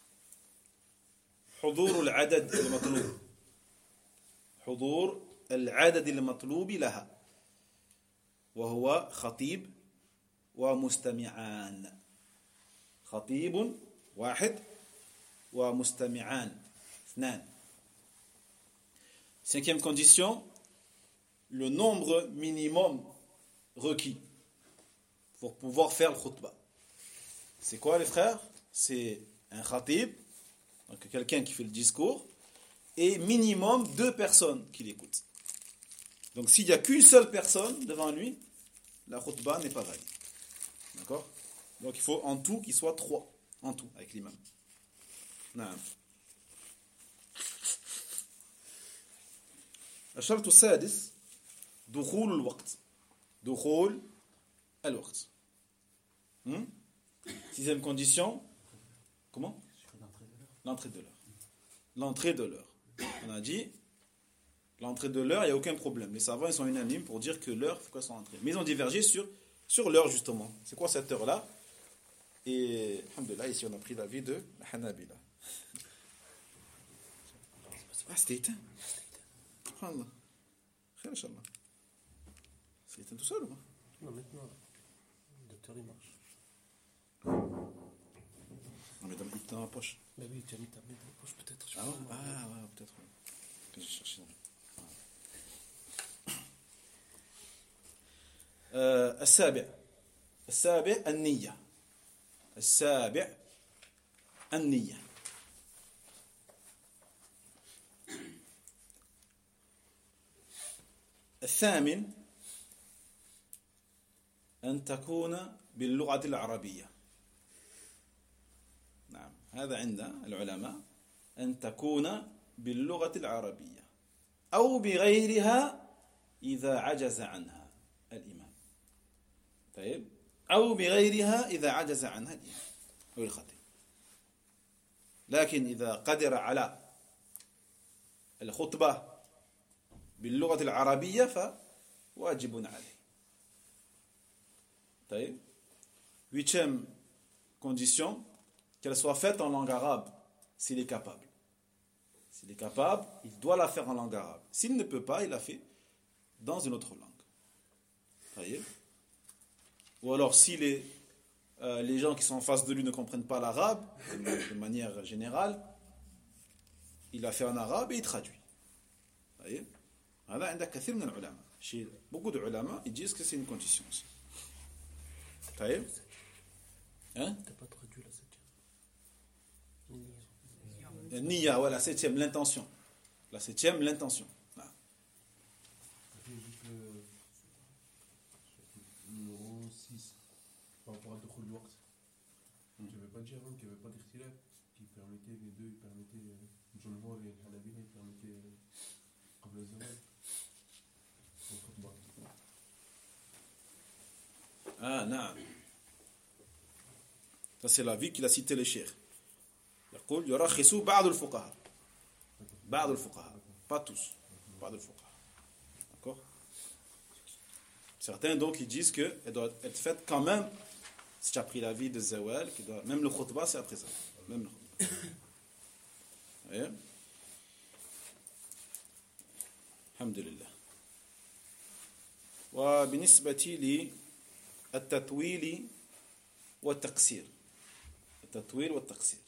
حضور العدد المطلوب. حضور العدد المطلوب لها وهو خطيب ومستمعان. خطيب واحد ومستمعان اثنان. Cinquième condition, le nombre minimum requis pour pouvoir faire le khutbah. C'est quoi les frères? C'est un khatib, donc quelqu'un qui fait le discours, et minimum deux personnes qui l'écoutent. Donc s'il n'y a qu'une seule personne devant lui, la khutbah n'est pas valide. D'accord? Donc il faut en tout qu'il soit trois, en tout, avec l'imam. نعم. الشرط السادس دخول الوقت. دخول الوقت. Hmm? Sixième condition. Comment? L'entrée de l'heure. L'entrée de l'heure. On a dit, l'entrée de l'heure, il n'y a aucun problème. Les savants, ils sont unanimes pour dire que l'heure, il faut qu'elle soit entrée. Mais ils ont divergé sur, sur l'heure, justement. C'est quoi cette heure-là? Et, alhamdoulilah, ici, on a pris l'avis de la Hanabila. Ah, c'était éteint. Subhanallah. Khair, Inch'Allah. C'est éteint tout seul ou pas? Non, maintenant, le docteur il marche. Non, mais dans, dans ma poche. Mais oui, tu as mis ta main dans la poche peut-être. Ah ouais, ah, ouais, peut-être. Ouais. Que j'ai cherché. آه السابع السابع النية. السابع النية. الثامن أن تكون باللغة العربية. نعم، هذا عند العلماء أن تكون باللغة العربية أو بغيرها إذا عجز عنها الإمام. طيب، أو بغيرها إذا عجز عنها الإمام أو الخطيب. لكن إذا قدر على الخطبة باللغة العربية فواجب عليه. طيب. Huitième condition, qu'elle soit faite en langue arabe, s'il est capable. S'il est capable, il doit la faire en langue arabe. S'il ne peut pas, il la fait dans une autre langue. Voyez? Ou alors, si les, euh, les gens qui sont en face de lui ne comprennent pas l'arabe, de, de manière générale, il la fait en arabe et il traduit. Voyez? هذا عند كثير من العلماء. Chez beaucoup de ulama, ils disent que c'est une condition aussi. طيب. Hein? T'as pas traduit la septième. Niya, ouais, la septième, l'intention. La septième, l'intention. Ah. Numéro six. Par rapport à Dukhul al-Waqt. Tu ne veux pas dire avant qu'il n'y avait pas d'irtilaf qui permettait les deux, ils permettaient, Jumhur et Hanabila, ils permettaient Qabla al-Zawal. Ah, non. Ça, c'est l'avis qu'il a cité le cheikh. يقول يرخص بعض الفقهاء. بعض الفقهاء. Pas tous. بعض الفقهاء. D'accord? Certains, donc, ils disent qu'elle doit être faite quand même, si tu as pris l'avis de Zawal, doit, même le khutbah, c'est après ça. Même le khutbah. Vous voyez? Alhamdulillah. وبالنسبة للتطويل والتقصير. التطويل والتقصير.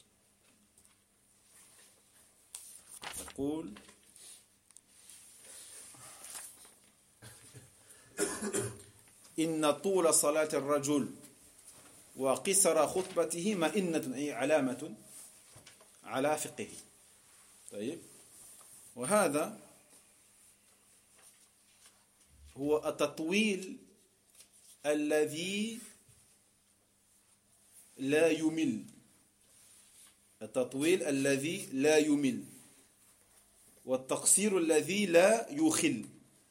يقول إن طول صلاة الرجل وقصر خطبته مئنة أي علامة على فقهه. طيب وهذا هو التطويل الذي لا يمل. التطويل الذي لا يمل والتقصير الذي لا يخل.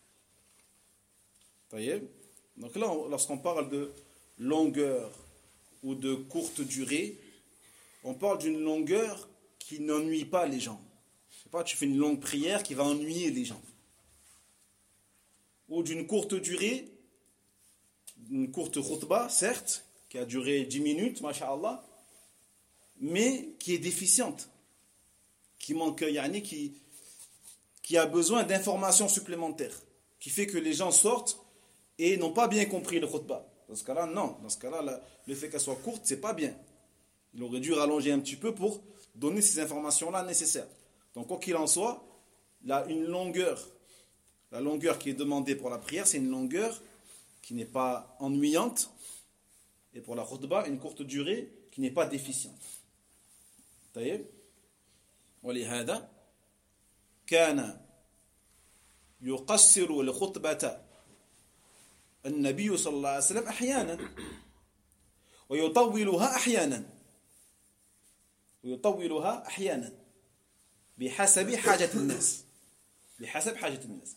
طيب. Donc là, lorsqu'on parle de longueur ou de courte durée, on parle d'une longueur qui n'ennuie pas les gens. Je sais pas, tu fais une longue prière qui va ennuyer les gens. Ou d'une courte durée, une courte khutbah, certes, qui a duré dix minutes, masha'Allah, mais qui est déficiente, qui manque, yani, qui, qui a besoin d'informations supplémentaires, qui fait que les gens sortent et n'ont pas bien compris le khutbah. Dans ce cas-là, non. Dans ce cas-là, la, le fait qu'elle soit courte, c'est pas bien. Il aurait dû rallonger un petit peu pour donner ces informations-là nécessaires. Donc, quoi qu'il en soit, là, une longueur, la longueur qui est demandée pour la prière, c'est une longueur qui n'est pas ennuyante. Et pour la khutbah, une courte durée qui n'est pas déficiente. طيب ولهذا كان يقصر الخطبة النبي صلى الله عليه وسلم أحيانا ويطولها أحيانا ويطولها أحيانا بحسب حاجة الناس بحسب حاجة الناس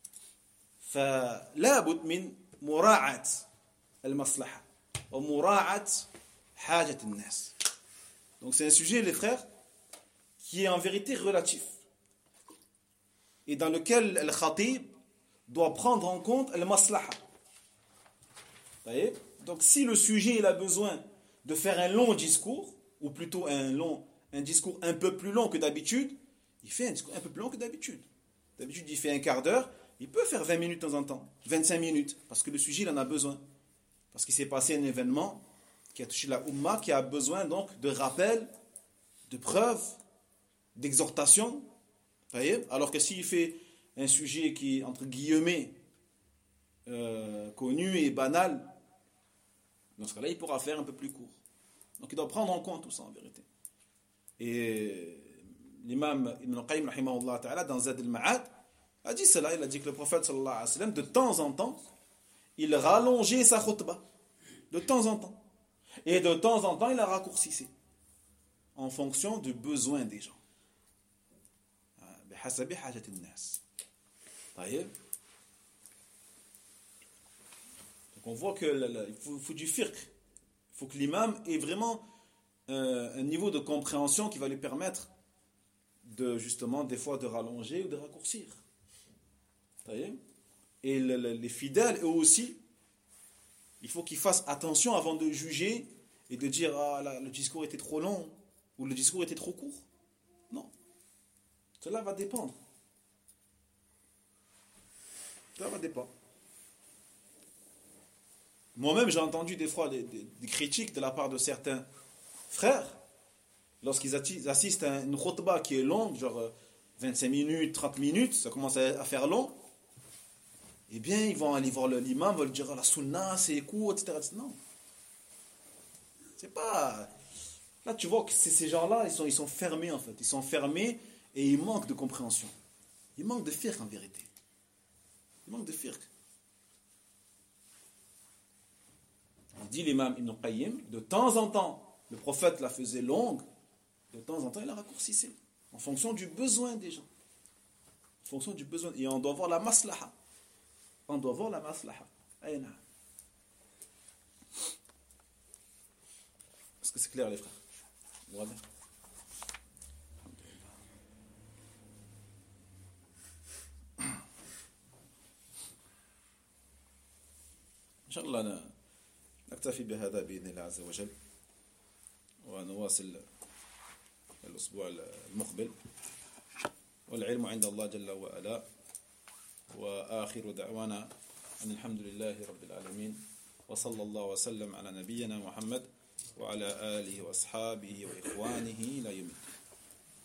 فلا بد من مراعاة المصلحة ومراعاة حاجة الناس. Donc c'est un sujet, les frères, qui est en vérité relatif et dans lequel le khatib doit prendre en compte le maslaha. Donc si le sujet il a besoin de faire un long discours, ou plutôt un, long, un discours un peu plus long que d'habitude, il fait un discours un peu plus long que d'habitude. D'habitude il fait un quart d'heure, il peut faire vingt minutes de temps en temps, vingt-cinq minutes, parce que le sujet il en a besoin. Parce qu'il s'est passé un événement qui a touché la Ummah, qui a besoin donc de rappel, de preuves, d'exhortation. Alors que s'il fait un sujet qui est entre guillemets euh, connu et banal, dans ce cas-là, il pourra faire un peu plus court. Donc il doit prendre en compte tout ça en vérité. Et l'imam Ibn Qayyim, rahimahullah ta'ala, dans Zad al-Ma'ad, a dit cela. Il a dit que le prophète, sallallahu alayhi wa sallam, de temps en temps, il rallongeait sa khutbah. De temps en temps. Et de temps en temps, il la raccourcissait. En fonction du besoin des gens. بحسب حاجة الناس. طيب. Donc on voit que la, la, il faut, faut du fiqh. Il faut que l'imam ait vraiment euh, un niveau de compréhension qui va lui permettre de justement des fois de rallonger ou de raccourcir. طيب. Et le, le, les fidèles eux aussi, il faut qu'ils fassent attention avant de juger et de dire ah là, le discours était trop long ou le discours était trop court. Non. Cela va dépendre. Cela va dépendre. Moi-même, j'ai entendu des fois des, des, des critiques de la part de certains frères lorsqu'ils assistent à une khutbah qui est longue, genre vingt-cinq minutes, trente minutes, ça commence à faire long. Eh bien, ils vont aller voir l'imam, ils vont lui dire la sunna, c'est court, et cetera, et cetera. Non. C'est pas. Là, tu vois que ces gens-là, ils sont, ils sont fermés en fait. Ils sont fermés et ils manquent de compréhension. Ils manquent de fiqh en vérité. Ils manquent de fiqh. Il dit l'imam Ibn Qayyim, de temps en temps, le prophète la faisait longue, de temps en temps, il la raccourcissait. En fonction du besoin des gens. En fonction du besoin. Et on doit voir la maslaha. On doit voir la maslaha. Aïna. Est-ce que c'est clair, les frères? Voilà. إن شاء الله نكتفي بهذا بإذن الله عز وجل ونواصل الأسبوع المقبل والعلم عند الله جل وعلا وآخر دعوانا أن الحمد لله رب العالمين وصلى الله وسلم على نبينا محمد وعلى آله وأصحابه وإخوانه إلى يوم الدين.